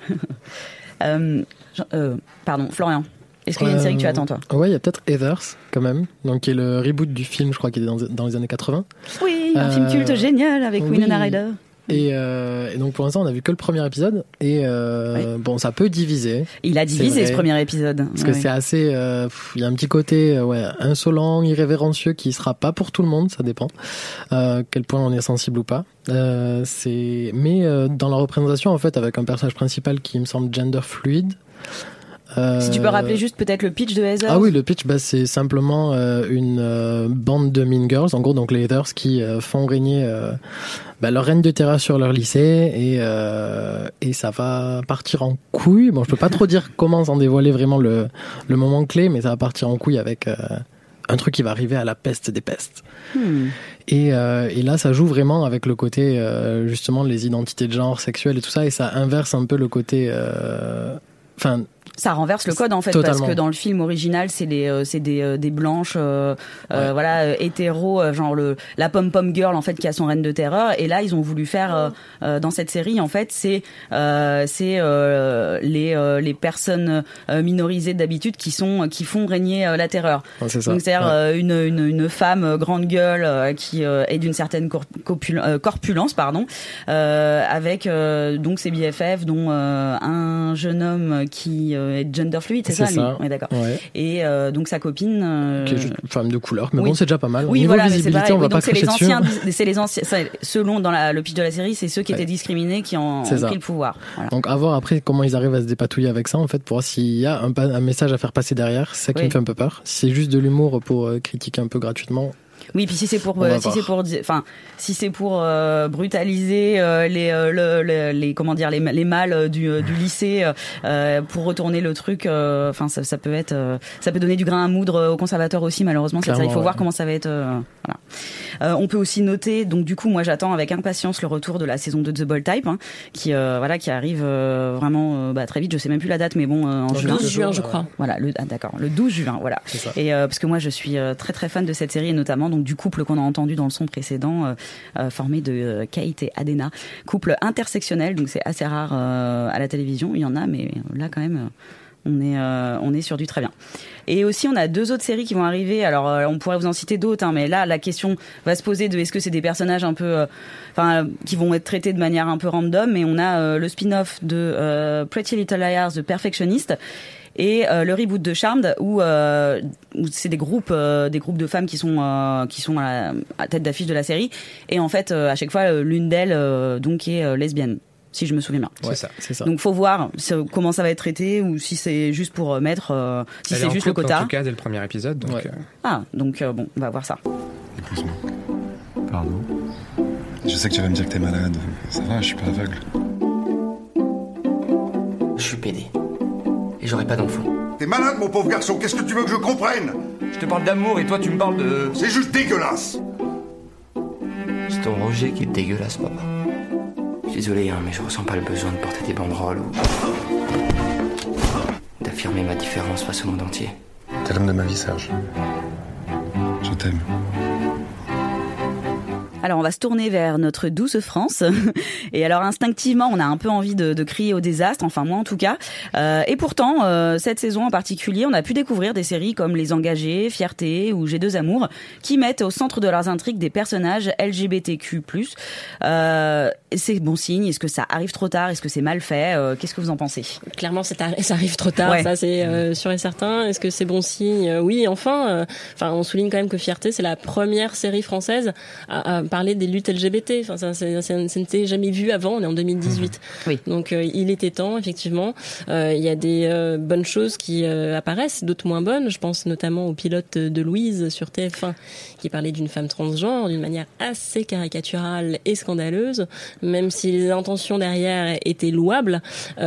Speaker 5: euh, euh, pardon, Florian. Est-ce qu'il y a une série que tu attends, toi ?
Speaker 12: Ouais, il y a peut-être Heathers, quand même, donc qui est le reboot du film, je crois, qui est dans, dans les années quatre-vingts.
Speaker 5: Oui, un euh, film culte génial avec oui. Winona Ryder.
Speaker 12: Et, euh, et donc pour l'instant, on a vu que le premier épisode. Et euh, oui. bon, ça peut diviser.
Speaker 5: Il a divisé ce premier épisode.
Speaker 12: Parce que oui. c'est assez. Il euh, y a un petit côté ouais, insolent, irrévérencieux qui sera pas pour tout le monde, ça dépend. Euh, quel point on est sensible ou pas. Euh, c'est. Mais euh, dans la représentation, en fait, avec un personnage principal qui me semble gender fluide.
Speaker 5: Euh... Si tu peux rappeler juste peut-être le pitch de Heathers.
Speaker 12: Ah oui, le pitch, bah, c'est simplement euh, une euh, bande de mean girls, en gros, donc les Heathers qui euh, font régner euh, bah, leur règne de terreur sur leur lycée et euh, et ça va partir en couille. Bon, je peux pas trop dire comment sans dévoiler vraiment le le moment clé, mais ça va partir en couille avec euh, un truc qui va arriver à la peste des pestes. Hmm. Et, euh, et là, ça joue vraiment avec le côté euh, justement les identités de genre sexuelles et tout ça, et ça inverse un peu le côté. Enfin. Euh,
Speaker 5: Ça renverse le code en fait. Totalement. Parce que dans le film original c'est des euh, c'est des euh, des blanches euh, ouais. euh, voilà euh, hétéros euh, genre le la pom pom girl en fait qui a son reine de terreur et là ils ont voulu faire euh, euh, dans cette série en fait c'est euh, c'est euh, les euh, les personnes euh, minorisées d'habitude qui sont qui font régner euh, la terreur.
Speaker 12: Ouais, c'est ça.
Speaker 5: Donc c'est-à-dire
Speaker 12: ouais.
Speaker 5: euh, une une une femme grande gueule euh, qui euh, est d'une certaine cor- copul- euh, corpulence pardon euh, avec euh, donc ses B F F dont euh, un jeune homme qui euh, euh, est gender fluide, c'est,
Speaker 12: c'est
Speaker 5: ça,
Speaker 12: ça.
Speaker 5: lui. On est d'accord.
Speaker 12: Ouais.
Speaker 5: Et euh, donc sa copine, euh...
Speaker 12: qui est juste une femme de couleur, mais
Speaker 5: oui.
Speaker 12: bon, c'est déjà pas mal.
Speaker 5: Oui,
Speaker 12: Niveau
Speaker 5: voilà,
Speaker 12: visibilité, on va
Speaker 5: oui,
Speaker 12: pas
Speaker 5: donc c'est
Speaker 12: cracher
Speaker 5: les
Speaker 12: dessus.
Speaker 5: anciens, c'est les anciens, ça, selon dans la, le pitch de la série, c'est ceux qui
Speaker 12: ouais.
Speaker 5: étaient discriminés qui ont, ont pris le pouvoir. Voilà.
Speaker 12: Donc à voir après comment ils arrivent à se dépatouiller avec ça, en fait, pour voir s'il y a un, un message à faire passer derrière. C'est ça qui
Speaker 5: oui.
Speaker 12: me fait un peu peur. Si c'est juste de l'humour pour euh, critiquer un peu gratuitement.
Speaker 5: Oui, puis si c'est pour, euh, si c'est pour, enfin, si c'est pour euh, brutaliser euh, les, euh, le, le, les, comment dire, les, les mâles du, du lycée, euh, pour retourner le truc, enfin, euh, ça, ça peut être, euh, ça peut donner du grain à moudre aux conservateurs aussi, malheureusement. C'est ça. Il faut ouais. voir comment ça va être. Euh, voilà. Euh, on peut aussi noter, donc du coup, moi, j'attends avec impatience le retour de la saison deux de The Bold Type, hein, qui, euh, voilà, qui arrive euh, vraiment, euh, bah, très vite. Je sais même plus la date, mais bon, euh, en
Speaker 9: le
Speaker 5: juin.
Speaker 9: douze juin, je crois.
Speaker 5: Voilà, le, ah, d'accord, le douze juin, voilà. Et euh, parce que moi, je suis euh, très très fan de cette série, et notamment donc du couple qu'on a entendu dans le son précédent, euh, euh, formé de euh, Kate et Adena, couple intersectionnel, donc c'est assez rare euh, à la télévision. Il y en a, mais là quand même, on est euh, on est sur du très bien. Et aussi, on a deux autres séries qui vont arriver. Alors, euh, on pourrait vous en citer d'autres, hein, mais là, la question va se poser de est-ce que c'est des personnages un peu, enfin, euh, qui vont être traités de manière un peu random. Mais on a euh, le spin-off de euh, Pretty Little Liars, The Perfectionist. Et euh, le reboot de Charmed où, euh, où c'est des groupes euh, des groupes de femmes qui sont euh, qui sont à la à tête d'affiche de la série, et en fait euh, à chaque fois euh, l'une d'elles euh, donc est euh, lesbienne, si je me souviens bien.
Speaker 12: Ouais, ça, c'est ça.
Speaker 5: Donc faut voir comment ça va être traité, ou si c'est juste pour mettre euh, si
Speaker 8: Elle
Speaker 5: c'est
Speaker 8: est en
Speaker 5: juste
Speaker 8: couple,
Speaker 5: le quota.
Speaker 8: En tout cas dès le premier épisode. Donc
Speaker 12: ouais.
Speaker 8: euh...
Speaker 5: Ah donc euh, bon, on va voir ça.
Speaker 13: Épouse-moi. Pardon. Je sais que tu vas me dire que t'es malade. Ça va, je suis pas aveugle.
Speaker 14: Je suis pédé. Et j'aurai pas d'enfant.
Speaker 15: T'es malade, mon pauvre garçon, qu'est-ce que tu veux que je comprenne?
Speaker 14: Je te parle d'amour et toi tu me parles de...
Speaker 15: C'est juste dégueulasse.
Speaker 14: C'est ton Roger qui est dégueulasse, papa. Je suis désolé, hein, mais je ressens pas le besoin de porter des banderoles ou... d'affirmer ma différence face au monde entier.
Speaker 13: T'es l'homme de ma vie, Serge. Je t'aime.
Speaker 5: Alors on va se tourner vers notre douce France, et alors instinctivement on a un peu envie de, de crier au désastre, enfin moi en tout cas, euh, et pourtant euh, cette saison en particulier on a pu découvrir des séries comme Les Engagés, Fierté ou J'ai deux amours, qui mettent au centre de leurs intrigues des personnages L G B T Q plus. Euh, c'est bon signe? Est-ce que ça arrive trop tard? Est-ce que c'est mal fait? euh, Qu'est-ce que vous en pensez?
Speaker 9: Clairement ça arrive trop tard, ouais. Ça c'est euh, sûr et certain. Est-ce que c'est bon signe? Oui, enfin, euh, enfin on souligne quand même que Fierté c'est la première série française à, à parler des luttes L G B T. Enfin, ça, ça, ça n'était jamais vu avant. On est en deux mille dix-huit. Mmh. Oui. Donc, euh, il était temps, effectivement. Euh, il y a des euh, bonnes choses qui euh, apparaissent, d'autres moins bonnes. Je pense notamment au pilote de Louise sur T F un qui parlait d'une femme transgenre d'une manière assez caricaturale et scandaleuse, même si les intentions derrière étaient louables.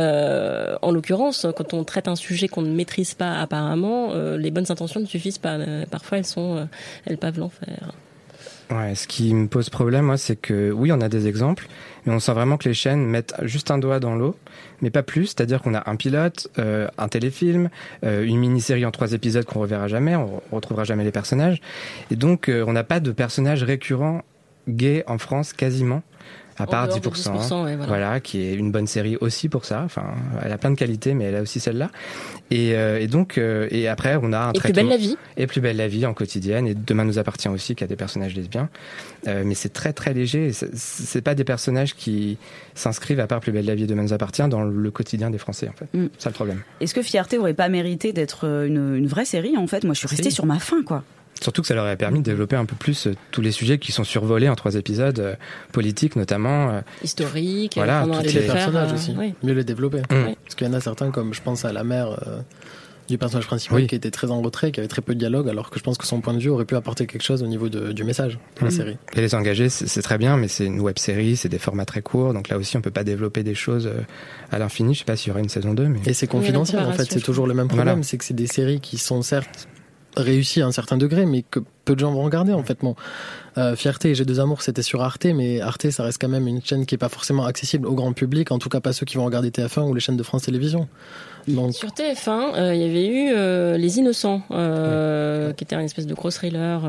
Speaker 9: Euh, en l'occurrence, quand on traite un sujet qu'on ne maîtrise pas apparemment, euh, les bonnes intentions ne suffisent pas. Euh, parfois, elles sont, euh, elles peuvent l'enfer.
Speaker 8: Ouais, ce qui me pose problème, moi, c'est que oui, on a des exemples, mais on sent vraiment que les chaînes mettent juste un doigt dans l'eau, mais pas plus. C'est-à-dire qu'on a un pilote, euh, un téléfilm, euh, une mini-série en trois épisodes qu'on reverra jamais, on retrouvera jamais les personnages, et donc euh, on n'a pas de personnages récurrents gays en France quasiment. À part dix pour cent,
Speaker 9: dix pour cent ouais, voilà.
Speaker 8: voilà, qui est une bonne série aussi pour ça. Enfin, elle a plein de qualités, mais elle a aussi celle-là. Et, euh, et donc, euh, et après, on a un
Speaker 9: et Plus belle la vie.
Speaker 8: Et Plus belle la vie en quotidienne. Et Demain nous appartient aussi, qui a des personnages lesbiens. Euh, mais c'est très très léger. C'est, c'est pas des personnages qui s'inscrivent, à part Plus belle la vie et Demain nous appartient, dans le quotidien des Français, en fait. Mm. C'est ça le problème.
Speaker 5: Est-ce que Fierté aurait pas mérité d'être une, une vraie série, en fait? Moi, je suis restée si. sur ma faim, quoi.
Speaker 8: Surtout que ça leur aurait permis de développer un peu plus euh, tous les sujets qui sont survolés en trois épisodes, euh, politiques notamment. Euh,
Speaker 9: Historiques,
Speaker 12: voilà,
Speaker 9: tous
Speaker 12: les, les personnages euh, aussi,
Speaker 9: oui.
Speaker 12: Mieux les développer.
Speaker 8: Mmh.
Speaker 12: Oui. Parce qu'il y en a certains, comme je pense à la mère euh, du personnage principal, oui. qui était très en retrait, qui avait très peu de dialogue, alors que je pense que son point de vue aurait pu apporter quelque chose au niveau de, du message de la mmh. série.
Speaker 8: Et Les Engagés, c'est, c'est très bien, mais c'est une web-série, c'est des formats très courts, donc là aussi on peut pas développer des choses euh, à l'infini. Je sais pas s'il y aura une saison deux. Mais...
Speaker 12: Et c'est confidentiel, en fait, c'est toujours le même problème, voilà. C'est que c'est des séries qui sont certes réussi à un certain degré, mais que peu de gens vont regarder en fait. Bon, euh, Fierté et J'ai deux amours, c'était sur Arte, mais Arte, ça reste quand même une chaîne qui est pas forcément accessible au grand public, en tout cas pas ceux qui vont regarder T F un ou les chaînes de France Télévisions. Donc...
Speaker 9: Sur T F un, il euh, y avait eu euh, Les Innocents, euh, oui. qui était une espèce de gros thriller. Euh, bon.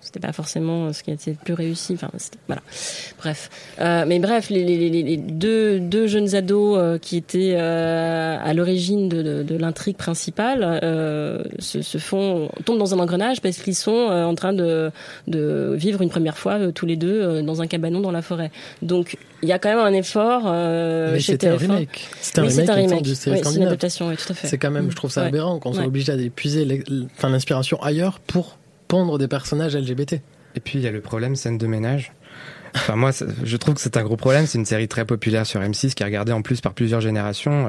Speaker 9: c'était pas forcément ce qui était le plus réussi. Enfin, voilà. Bref, euh, mais bref, les, les, les, les deux, deux jeunes ados euh, qui étaient euh, à l'origine de, de, de l'intrigue principale euh, se, se font tombent dans un engrenage parce qu'ils sont euh, en train de, de vivre une première fois euh, tous les deux euh, dans un cabanon dans la forêt. Donc il y a quand même un effort euh,
Speaker 12: mais
Speaker 9: chez
Speaker 12: c'était
Speaker 9: T F un.
Speaker 12: Un remake. C'était un
Speaker 9: oui,
Speaker 12: remake,
Speaker 9: c'est un remake.
Speaker 12: Du série
Speaker 9: oui, c'est une adaptation, oui, tout à fait.
Speaker 12: C'est quand même, je trouve ça
Speaker 9: ouais.
Speaker 12: aberrant qu'on soit
Speaker 9: ouais.
Speaker 12: obligé d'aller puiser l'inspiration ailleurs pour pondre des personnages L G B T.
Speaker 8: Et puis il y a le problème scène de ménage. Enfin moi, je trouve que c'est un gros problème. C'est une série très populaire sur M six qui est regardée en plus par plusieurs générations.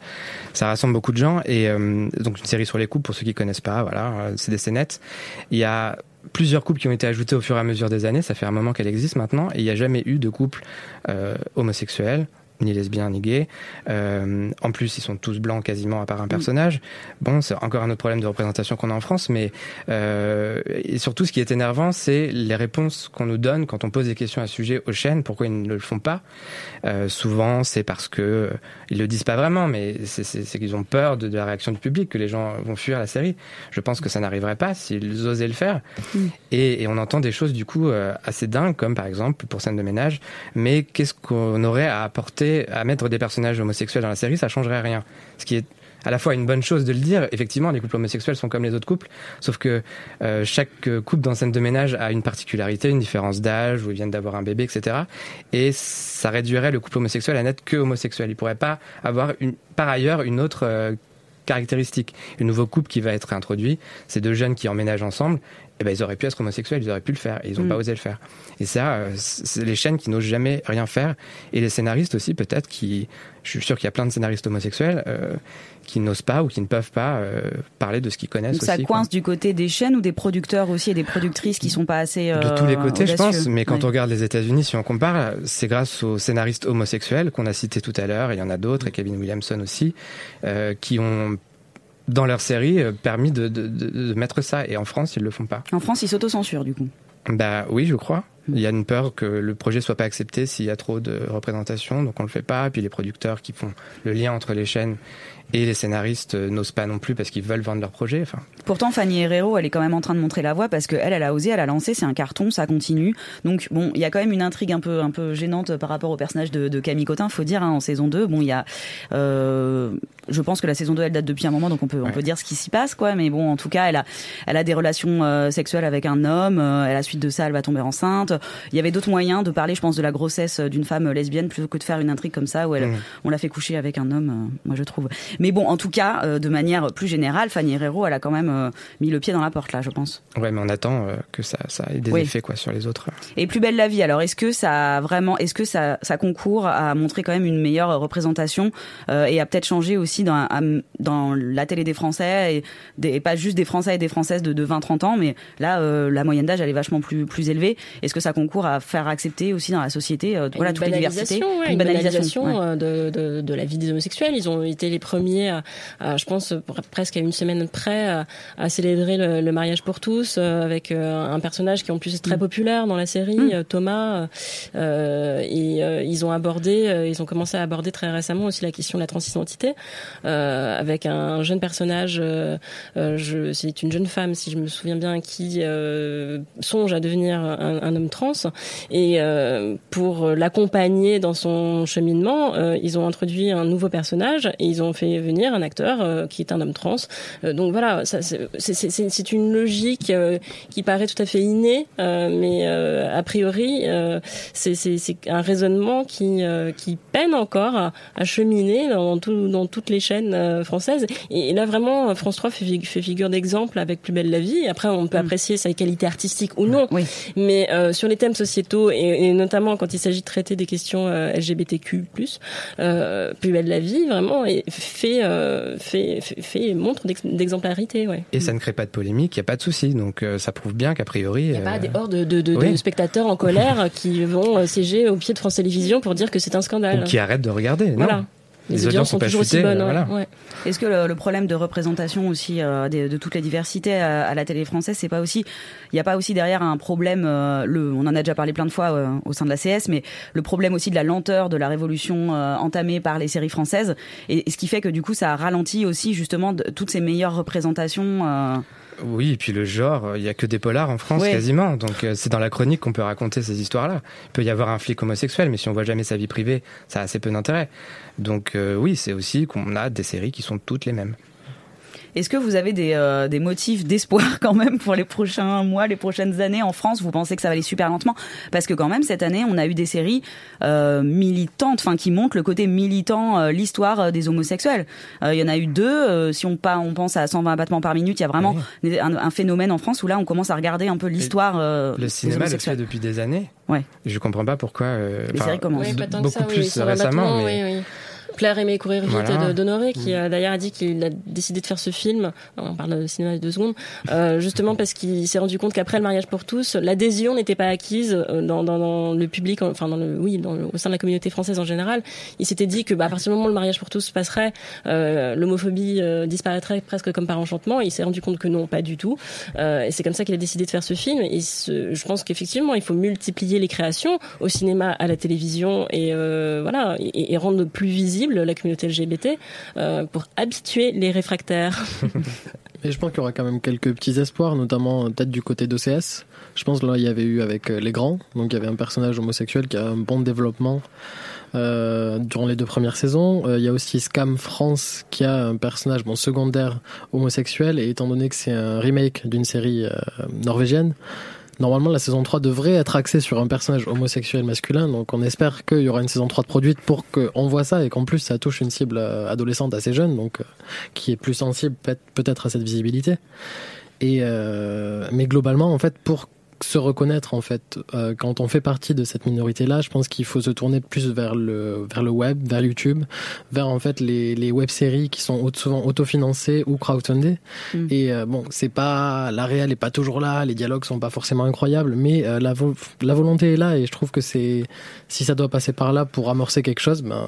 Speaker 8: Ça rassemble beaucoup de gens et euh, donc une série sur les couples pour ceux qui connaissent pas. Voilà, c'est des scénettes. Il y a plusieurs couples qui ont été ajoutés au fur et à mesure des années. Ça fait un moment qu'elle existe maintenant et il n'y a jamais eu de couple euh, homosexuel, ni lesbien ni gay. Euh, en plus, ils sont tous blancs quasiment à part un personnage. Bon, c'est encore un autre problème de représentation qu'on a en France, mais euh, et surtout, ce qui est énervant, c'est les réponses qu'on nous donne quand on pose des questions à ce sujet aux chaînes. Pourquoi ils ne le font pas ? euh, Souvent, c'est parce que euh, ils le disent pas vraiment, mais c'est, c'est, c'est qu'ils ont peur de, de la réaction du public, que les gens vont fuir la série. Je pense que ça n'arriverait pas s'ils osaient le faire. Mm. Et, et on entend des choses du coup euh, assez dingues, comme par exemple pour scène de ménage. Mais qu'est-ce qu'on aurait à apporter à mettre des personnages homosexuels dans la série, ça changerait rien. Ce qui est à la fois une bonne chose de le dire. Effectivement, les couples homosexuels sont comme les autres couples, sauf que euh, chaque couple dans scène de ménage a une particularité, une différence d'âge, où ils viennent d'avoir un bébé, et cetera. Et ça réduirait le couple homosexuel à n'être que homosexuel. Il pourrait pas avoir une, par ailleurs une autre euh, caractéristique. Le nouveau couple qui va être introduit, c'est deux jeunes qui emménagent ensemble. Eh ben, ils auraient pu être homosexuels, ils auraient pu le faire, et ils n'ont mmh. pas osé le faire. Et ça, c'est les chaînes qui n'osent jamais rien faire, et les scénaristes aussi, peut-être, qui, je suis sûr qu'il y a plein de scénaristes homosexuels, euh, qui n'osent pas ou qui ne peuvent pas euh, parler de ce qu'ils connaissent. Donc
Speaker 5: ça
Speaker 8: aussi,
Speaker 5: coince
Speaker 8: quoi.
Speaker 5: Du côté des chaînes ou des producteurs aussi, et des productrices qui sont pas assez euh,
Speaker 8: de tous les côtés,
Speaker 5: audacieux.
Speaker 8: Je pense, mais quand
Speaker 5: ouais.
Speaker 8: on regarde les États-Unis, si on compare, c'est grâce aux scénaristes homosexuels qu'on a cités tout à l'heure, il y en a d'autres, et Kevin Williamson aussi, euh, qui ont dans leur série, euh, permis de, de, de, de mettre ça. Et en France, ils le font pas.
Speaker 5: En France, ils s'autocensurent, du coup.
Speaker 8: Bah oui, je crois. Il y a une peur que le projet soit pas accepté s'il y a trop de représentation, donc on le fait pas. Puis les producteurs qui font le lien entre les chaînes et les scénaristes n'osent pas non plus parce qu'ils veulent vendre leur projet. Enfin.
Speaker 5: Pourtant, Fanny Herrero, elle est quand même en train de montrer la voie parce qu'elle, elle a osé, elle a lancé, c'est un carton, ça continue. Donc bon, il y a quand même une intrigue un peu, un peu gênante par rapport au personnage de, de Camille Cotin, faut dire, hein, en saison deux. Bon, il y a, euh, je pense que la saison deux, elle date depuis un moment, donc on peut, ouais. on peut dire ce qui s'y passe, quoi. Mais bon, en tout cas, elle a, elle a des relations euh, sexuelles avec un homme. Euh, à la suite de ça, elle va tomber enceinte. Il y avait d'autres moyens de parler, je pense, de la grossesse d'une femme lesbienne plutôt que de faire une intrigue comme ça où elle, mmh. on l'a fait coucher avec un homme. Euh, moi, je trouve. Mais bon, en tout cas, euh, de manière plus générale, Fanny Herrero, elle a quand même euh, mis le pied dans la porte là, je pense.
Speaker 8: Ouais, mais on attend euh, que ça, ça ait des oui. effets quoi sur les autres.
Speaker 5: Et Plus belle la vie. Alors, est-ce que ça vraiment, est-ce que ça, ça concourt à montrer quand même une meilleure représentation euh, et à peut-être changer aussi dans, à, dans la télé des Français et, des, et pas juste des Français et des Françaises de, de vingt trente ans, mais là, euh, la moyenne d'âge elle est vachement plus plus élevée. Est-ce que ça concourt à faire accepter aussi dans la société euh, voilà, toute la diversité,
Speaker 9: ouais, une banalisation, une banalisation ouais. de, de, de la vie des homosexuels. Ils ont été les premiers, à, à, je pense presque à une semaine près, à, à célébrer le, le mariage pour tous euh, avec euh, un personnage qui en plus est très mmh. populaire dans la série, mmh. euh, Thomas. Euh, et euh, ils ont abordé, euh, ils ont commencé à aborder très récemment aussi la question de la transidentité euh, avec un jeune personnage. Euh, euh, je, c'est une jeune femme, si je me souviens bien, qui euh, songe à devenir un, un homme trans. Et euh, pour l'accompagner dans son cheminement, euh, ils ont introduit un nouveau personnage et ils ont fait venir un acteur euh, qui est un homme trans. Euh, donc voilà, ça, c'est, c'est, c'est, c'est une logique euh, qui paraît tout à fait innée, euh, mais euh, a priori, euh, c'est, c'est, c'est un raisonnement qui, euh, qui peine encore à, à cheminer dans, tout, dans toutes les chaînes euh, françaises. Et, et là, vraiment, France trois fait, fait figure d'exemple avec Plus belle la vie. Après, on peut mmh. apprécier sa qualité artistique ou non, oui. mais euh, sur les thèmes sociétaux et, et notamment quand il s'agit de traiter des questions euh, L G B T Q plus, euh, Plus belle la vie vraiment et fait, euh, fait, fait, fait montre d'ex- d'exemplarité. Ouais.
Speaker 8: Et ça ne crée pas de polémique, il n'y a pas de souci. Donc euh, ça prouve bien qu'a priori... Il
Speaker 9: n'y a
Speaker 8: euh...
Speaker 9: pas des hordes de, de, de,
Speaker 8: oui.
Speaker 9: de spectateurs en colère qui vont euh, siéger au pied de France Télévisions pour dire que c'est un scandale.
Speaker 8: Ou qui arrêtent de regarder.
Speaker 9: Voilà.
Speaker 8: Non.
Speaker 9: Les, les audiences sont toujours aussi bonnes.
Speaker 8: Voilà.
Speaker 9: Ouais.
Speaker 5: Est-ce que le, le problème de représentation aussi euh, de, de toutes les diversités à, à la télé française, c'est pas aussi, il n'y a pas aussi derrière un problème, euh, le, on en a déjà parlé plein de fois euh, au sein de la C S, mais le problème aussi de la lenteur de la révolution euh, entamée par les séries françaises, et, et ce qui fait que du coup ça ralentit aussi justement de, toutes ces meilleures représentations. Euh,
Speaker 8: Oui, et puis le genre, il y a que des polars en France,
Speaker 5: ouais.
Speaker 8: quasiment. Donc euh, c'est dans la chronique qu'on peut raconter ces histoires-là. Il peut y avoir un flic homosexuel, mais si on voit jamais sa vie privée, ça a assez peu d'intérêt. Donc euh, oui, c'est aussi qu'on a des séries qui sont toutes les mêmes.
Speaker 5: Est-ce que vous avez des, euh, des motifs d'espoir quand même pour les prochains mois, les prochaines années en France? Vous pensez que ça va aller super lentement? Parce que quand même, cette année, on a eu des séries euh, militantes, enfin qui montrent le côté militant, euh, l'histoire euh, des homosexuels. Il euh, y en a eu deux. Euh, si on, pas, on pense à cent vingt battements par minute, il y a vraiment oui. un, un phénomène en France où là, on commence à regarder un peu l'histoire euh,
Speaker 8: le cinéma
Speaker 5: des homosexuels.
Speaker 8: Le fait depuis des années.
Speaker 5: Ouais.
Speaker 8: Je comprends pas pourquoi. Euh,
Speaker 5: les séries commencent.
Speaker 9: Oui, pas tant
Speaker 8: beaucoup
Speaker 9: que ça,
Speaker 8: plus
Speaker 9: oui,
Speaker 8: récemment. Mais...
Speaker 9: Oui, oui. Plaire, aimer, courir vite
Speaker 8: voilà.
Speaker 9: d'Honoré, qui a d'ailleurs a dit qu'il a décidé de faire ce film, on parle de cinéma de deux secondes, euh, justement parce qu'il s'est rendu compte qu'après le mariage pour tous, l'adhésion n'était pas acquise dans, dans, dans le public, enfin dans le, oui, dans le, au sein de la communauté française en général. Il s'était dit que bah, à partir du moment où le mariage pour tous passerait, euh, l'homophobie euh, disparaîtrait presque comme par enchantement. Et il s'est rendu compte que non, pas du tout. Euh, et c'est comme ça qu'il a décidé de faire ce film. Et ce, je pense qu'effectivement, il faut multiplier les créations au cinéma, à la télévision, et euh, voilà, et, et rendre plus visible la communauté L G B T euh, pour habituer les réfractaires.
Speaker 12: Et je pense qu'il y aura quand même quelques petits espoirs, notamment peut-être du côté d'O C S. Je pense que là, il y avait eu avec Les Grands, donc il y avait un personnage homosexuel qui a un bon développement euh, durant les deux premières saisons. Euh, il y a aussi Scam France qui a un personnage bon, secondaire homosexuel, et étant donné que c'est un remake d'une série euh, norvégienne, normalement, la saison trois devrait être axée sur un personnage homosexuel masculin, donc on espère qu'il y aura une saison trois de produite pour qu'on voit ça, et qu'en plus ça touche une cible adolescente assez jeune, donc euh, qui est plus sensible peut-être à cette visibilité. Et euh, mais globalement, en fait, pour se reconnaître, en fait, euh, quand on fait partie de cette minorité-là, je pense qu'il faut se tourner plus vers le vers le web, vers YouTube, vers en fait les les web-séries qui sont souvent autofinancées ou crowdfundées. Mm. Et euh, bon, c'est pas la réelle est pas toujours là, les dialogues sont pas forcément incroyables, mais euh, la vo- la volonté est là, et je trouve que c'est si ça doit passer par là pour amorcer quelque chose, ben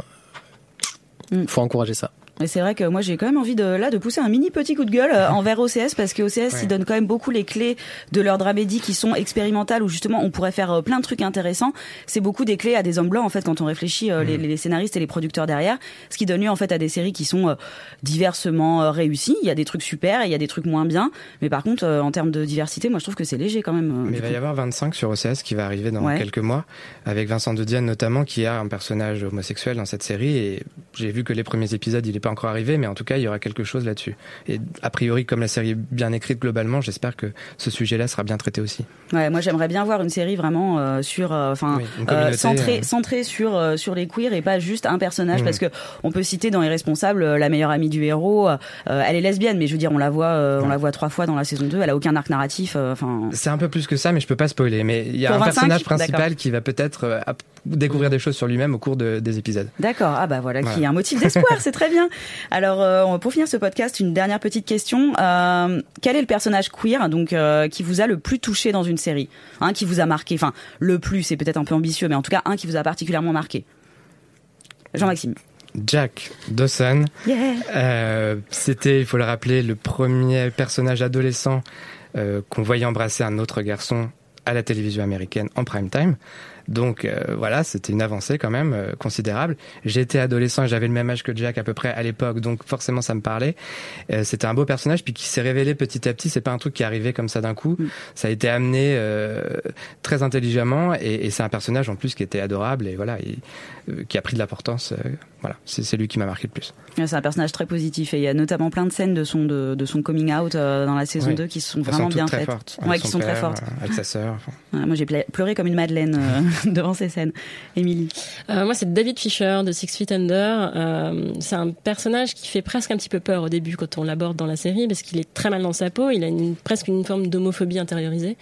Speaker 12: mm. faut encourager ça.
Speaker 5: Et c'est vrai que moi j'ai quand même envie de là de pousser un mini petit coup de gueule euh, envers O C S, parce que O C S ouais. ils donnent quand même beaucoup les clés de leurs dramédies qui sont expérimentales, où justement on pourrait faire euh, plein de trucs intéressants. C'est beaucoup des clés à des hommes blancs en fait quand on réfléchit euh, mmh. les, les scénaristes et les producteurs derrière, ce qui donne lieu en fait à des séries qui sont euh, diversement euh, réussies. Il y a des trucs super et il y a des trucs moins bien, mais par contre euh, en termes de diversité, moi je trouve que c'est léger quand même. Euh,
Speaker 8: mais il va y avoir vingt-cinq sur O C S qui va arriver dans ouais. quelques mois, avec Vincent de Dienne notamment, qui a un personnage homosexuel dans cette série, et j'ai vu que les premiers épisodes il est pas encore arrivé, mais en tout cas il y aura quelque chose là-dessus. Et a priori, comme la série est bien écrite globalement, j'espère que ce sujet-là sera bien traité aussi.
Speaker 5: Ouais, moi j'aimerais bien voir une série vraiment euh, sur, enfin, euh, oui, euh, centrée, euh... centrée sur euh, sur les queers, et pas juste un personnage, mmh. parce que on peut citer dans Irresponsables euh, la meilleure amie du héros, euh, elle est lesbienne, mais je veux dire on la voit, euh, on la voit trois fois dans la saison deux, elle a aucun arc narratif. Enfin, euh,
Speaker 8: c'est un peu plus que ça, mais je peux pas spoiler. Mais il y a Pour un vingt-cinq personnage principal D'accord. qui va peut-être euh, découvrir des choses sur lui-même au cours de, des épisodes.
Speaker 5: D'accord, ah bah voilà, voilà. qui est un motif d'espoir, c'est très bien. Alors euh, pour finir ce podcast, une dernière petite question. Euh, quel est le personnage queer donc euh, qui vous a le plus touché dans une série, hein, qui vous a marqué, enfin le plus, c'est peut-être un peu ambitieux, mais en tout cas un qui vous a particulièrement marqué. Jean-Maxime.
Speaker 8: Jack Dawson.
Speaker 5: Yeah.
Speaker 8: Euh, c'était, il faut le rappeler, le premier personnage adolescent euh, qu'on voyait embrasser un autre garçon à la télévision américaine en prime time. Donc euh, voilà, c'était une avancée quand même euh, considérable. J'étais adolescent et j'avais le même âge que Jack à peu près à l'époque, donc forcément ça me parlait. Euh, c'était un beau personnage, puis qui s'est révélé petit à petit. C'est pas un truc qui est arrivé comme ça d'un coup. Mm. Ça a été amené euh, très intelligemment, et, et c'est un personnage en plus qui était adorable, et voilà, il, euh, qui a pris de l'importance. Euh, voilà, c'est, c'est lui qui m'a marqué le plus.
Speaker 5: C'est un personnage très positif, et il y a notamment plein de scènes de son de, de son coming out euh, dans la saison oui. deux qui sont vraiment
Speaker 8: sont
Speaker 5: bien
Speaker 8: très
Speaker 5: faites.
Speaker 8: Fortes.
Speaker 5: Ouais,
Speaker 8: avec
Speaker 5: qui
Speaker 8: son
Speaker 5: sont
Speaker 8: père,
Speaker 5: très fortes.
Speaker 8: Euh, avec sa sœur. Enfin.
Speaker 5: Ouais, moi j'ai pleuré comme une madeleine euh, devant ces scènes. Émilie.
Speaker 9: Euh, moi c'est David Fisher de Six Feet Under. Euh, c'est un personnage qui fait presque un petit peu peur au début quand on l'aborde dans la série, parce qu'il est très mal dans sa peau. Il a une, presque une forme d'homophobie intériorisée.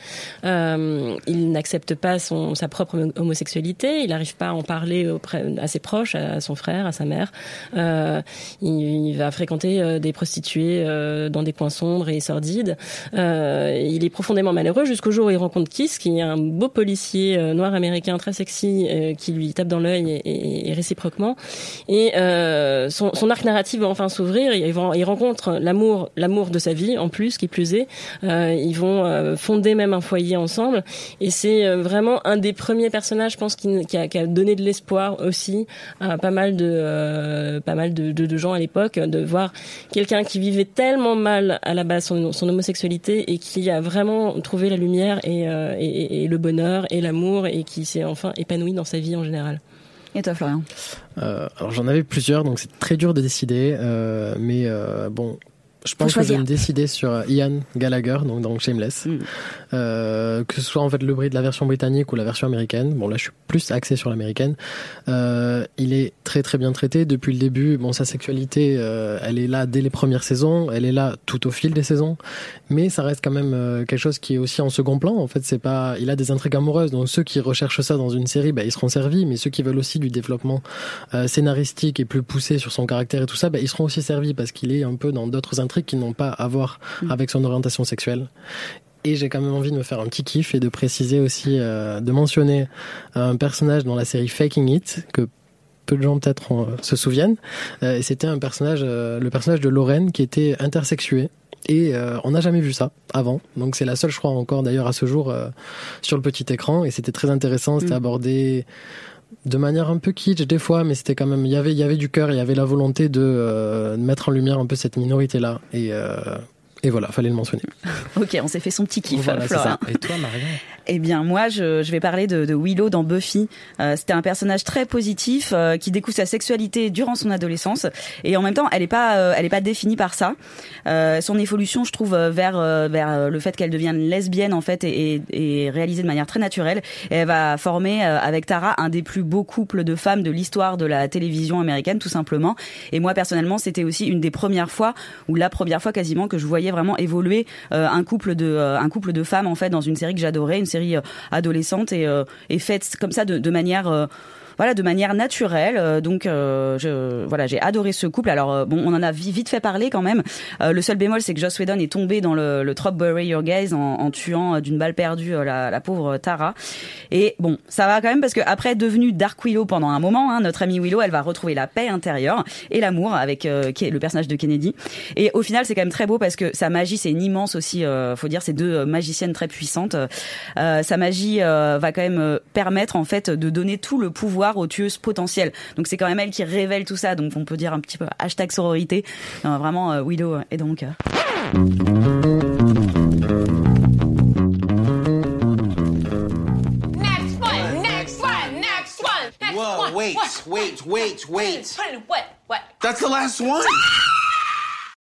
Speaker 9: Euh, il n'accepte pas son, sa propre homosexualité. Il n'arrive pas à en parler auprès, à ses proches, à son frère, à sa mère. Euh, il, il va fréquenter euh, des prostituées euh, dans des coins sombres et sordides. Euh, il est profondément malheureux jusqu'au jour où il rencontre Kiss, qui est un beau policier euh, noir américain quelqu'un très sexy euh, qui lui tape dans l'œil et, et, et réciproquement. Et euh, son, son arc narratif va enfin s'ouvrir. Il, il rencontre l'amour, l'amour de sa vie en plus, qui plus est. Euh, ils vont euh, fonder même un foyer ensemble. Et c'est euh, vraiment un des premiers personnages, je pense, qui, qui, a, qui a donné de l'espoir aussi à pas mal de, euh, pas mal de, de, de gens à l'époque, de voir quelqu'un qui vivait tellement mal à la base son, son homosexualité et qui a vraiment trouvé la lumière et, euh, et, et le bonheur et l'amour et qui s'est enfin épanoui dans sa vie en général.
Speaker 5: Et toi, Florian?
Speaker 12: euh, Alors j'en avais plusieurs, donc c'est très dur de décider, euh, mais euh, bon. Je pense que je vais me décider sur Ian Gallagher, donc dans Shameless. Mm. Euh, que ce soit en fait le bruit de la version britannique ou la version américaine. Bon là, je suis plus axé sur l'américaine. Euh, il est très très bien traité depuis le début. Bon, sa sexualité, euh, elle est là dès les premières saisons. Elle est là tout au fil des saisons. Mais ça reste quand même euh, quelque chose qui est aussi en second plan. En fait, c'est pas. Il a des intrigues amoureuses. Donc ceux qui recherchent ça dans une série, bah, ils seront servis. Mais ceux qui veulent aussi du développement euh, scénaristique et plus poussé sur son caractère et tout ça, bah, ils seront aussi servis parce qu'il est un peu dans d'autres intrigues qui n'ont pas à voir avec son orientation sexuelle. Et j'ai quand même envie de me faire un petit kiff et de préciser aussi, euh, de mentionner un personnage dans la série Faking It, que peu de gens peut-être euh, se souviennent. Euh, et c'était un personnage, euh, le personnage de Lorraine qui était intersexué. Et euh, on n'a jamais vu ça avant. Donc c'est la seule, je crois, encore d'ailleurs à ce jour euh, sur le petit écran. Et c'était très intéressant, c'était mmh. abordé de manière un peu kitsch des fois, mais c'était quand même, il y avait, il y avait du cœur, il y avait la volonté de, euh, de mettre en lumière un peu cette minorité-là. Et, euh, et voilà, fallait le mentionner.
Speaker 5: Ok, on s'est fait son petit kiff,
Speaker 8: voilà,
Speaker 5: Florian.
Speaker 8: Et toi, Marion?
Speaker 5: Eh bien, moi, je, je vais parler de, de Willow dans Buffy. Euh, c'était un personnage très positif euh, qui découvre sa sexualité durant son adolescence, et en même temps, elle est pas, euh, elle est pas définie par ça. Euh, son évolution, je trouve, vers euh, vers le fait qu'elle devienne lesbienne en fait, est, est réalisée de manière très naturelle. Et elle va former euh, avec Tara un des plus beaux couples de femmes de l'histoire de la télévision américaine, tout simplement. Et moi, personnellement, c'était aussi une des premières fois, ou la première fois quasiment, que je voyais vraiment évoluer euh, un couple de euh, un couple de femmes en fait dans une série que j'adorais, une série adolescente et, euh, et faite comme ça de, de manière euh, voilà, de manière naturelle. Euh, donc, euh, je, voilà, j'ai adoré ce couple. Alors, euh, bon, on en a vite fait parler quand même. Euh, le seul bémol, c'est que Joss Whedon est tombé dans le, le trope Bury Your Gaze en, en tuant d'une balle perdue la, la pauvre Tara. Et bon, ça va quand même parce que après devenue Dark Willow pendant un moment, hein, notre amie Willow, elle va retrouver la paix intérieure et l'amour avec euh, le personnage de Kennedy. Et au final, c'est quand même très beau parce que sa magie, c'est une immense aussi. Euh, faut dire, c'est deux magiciennes très puissantes. Euh, sa magie euh, va quand même permettre en fait de donner tout le pouvoir aux tueuses potentielles. Donc c'est quand même elle qui révèle tout ça. Donc on peut dire un petit peu hashtag sororité. Non, vraiment, euh, Willow est dans mon cœur.
Speaker 16: Next one, next one, next one, next
Speaker 17: Whoa,
Speaker 16: one.
Speaker 17: wait,
Speaker 16: What?
Speaker 17: wait, wait, wait.
Speaker 16: What? What?
Speaker 17: That's the last one.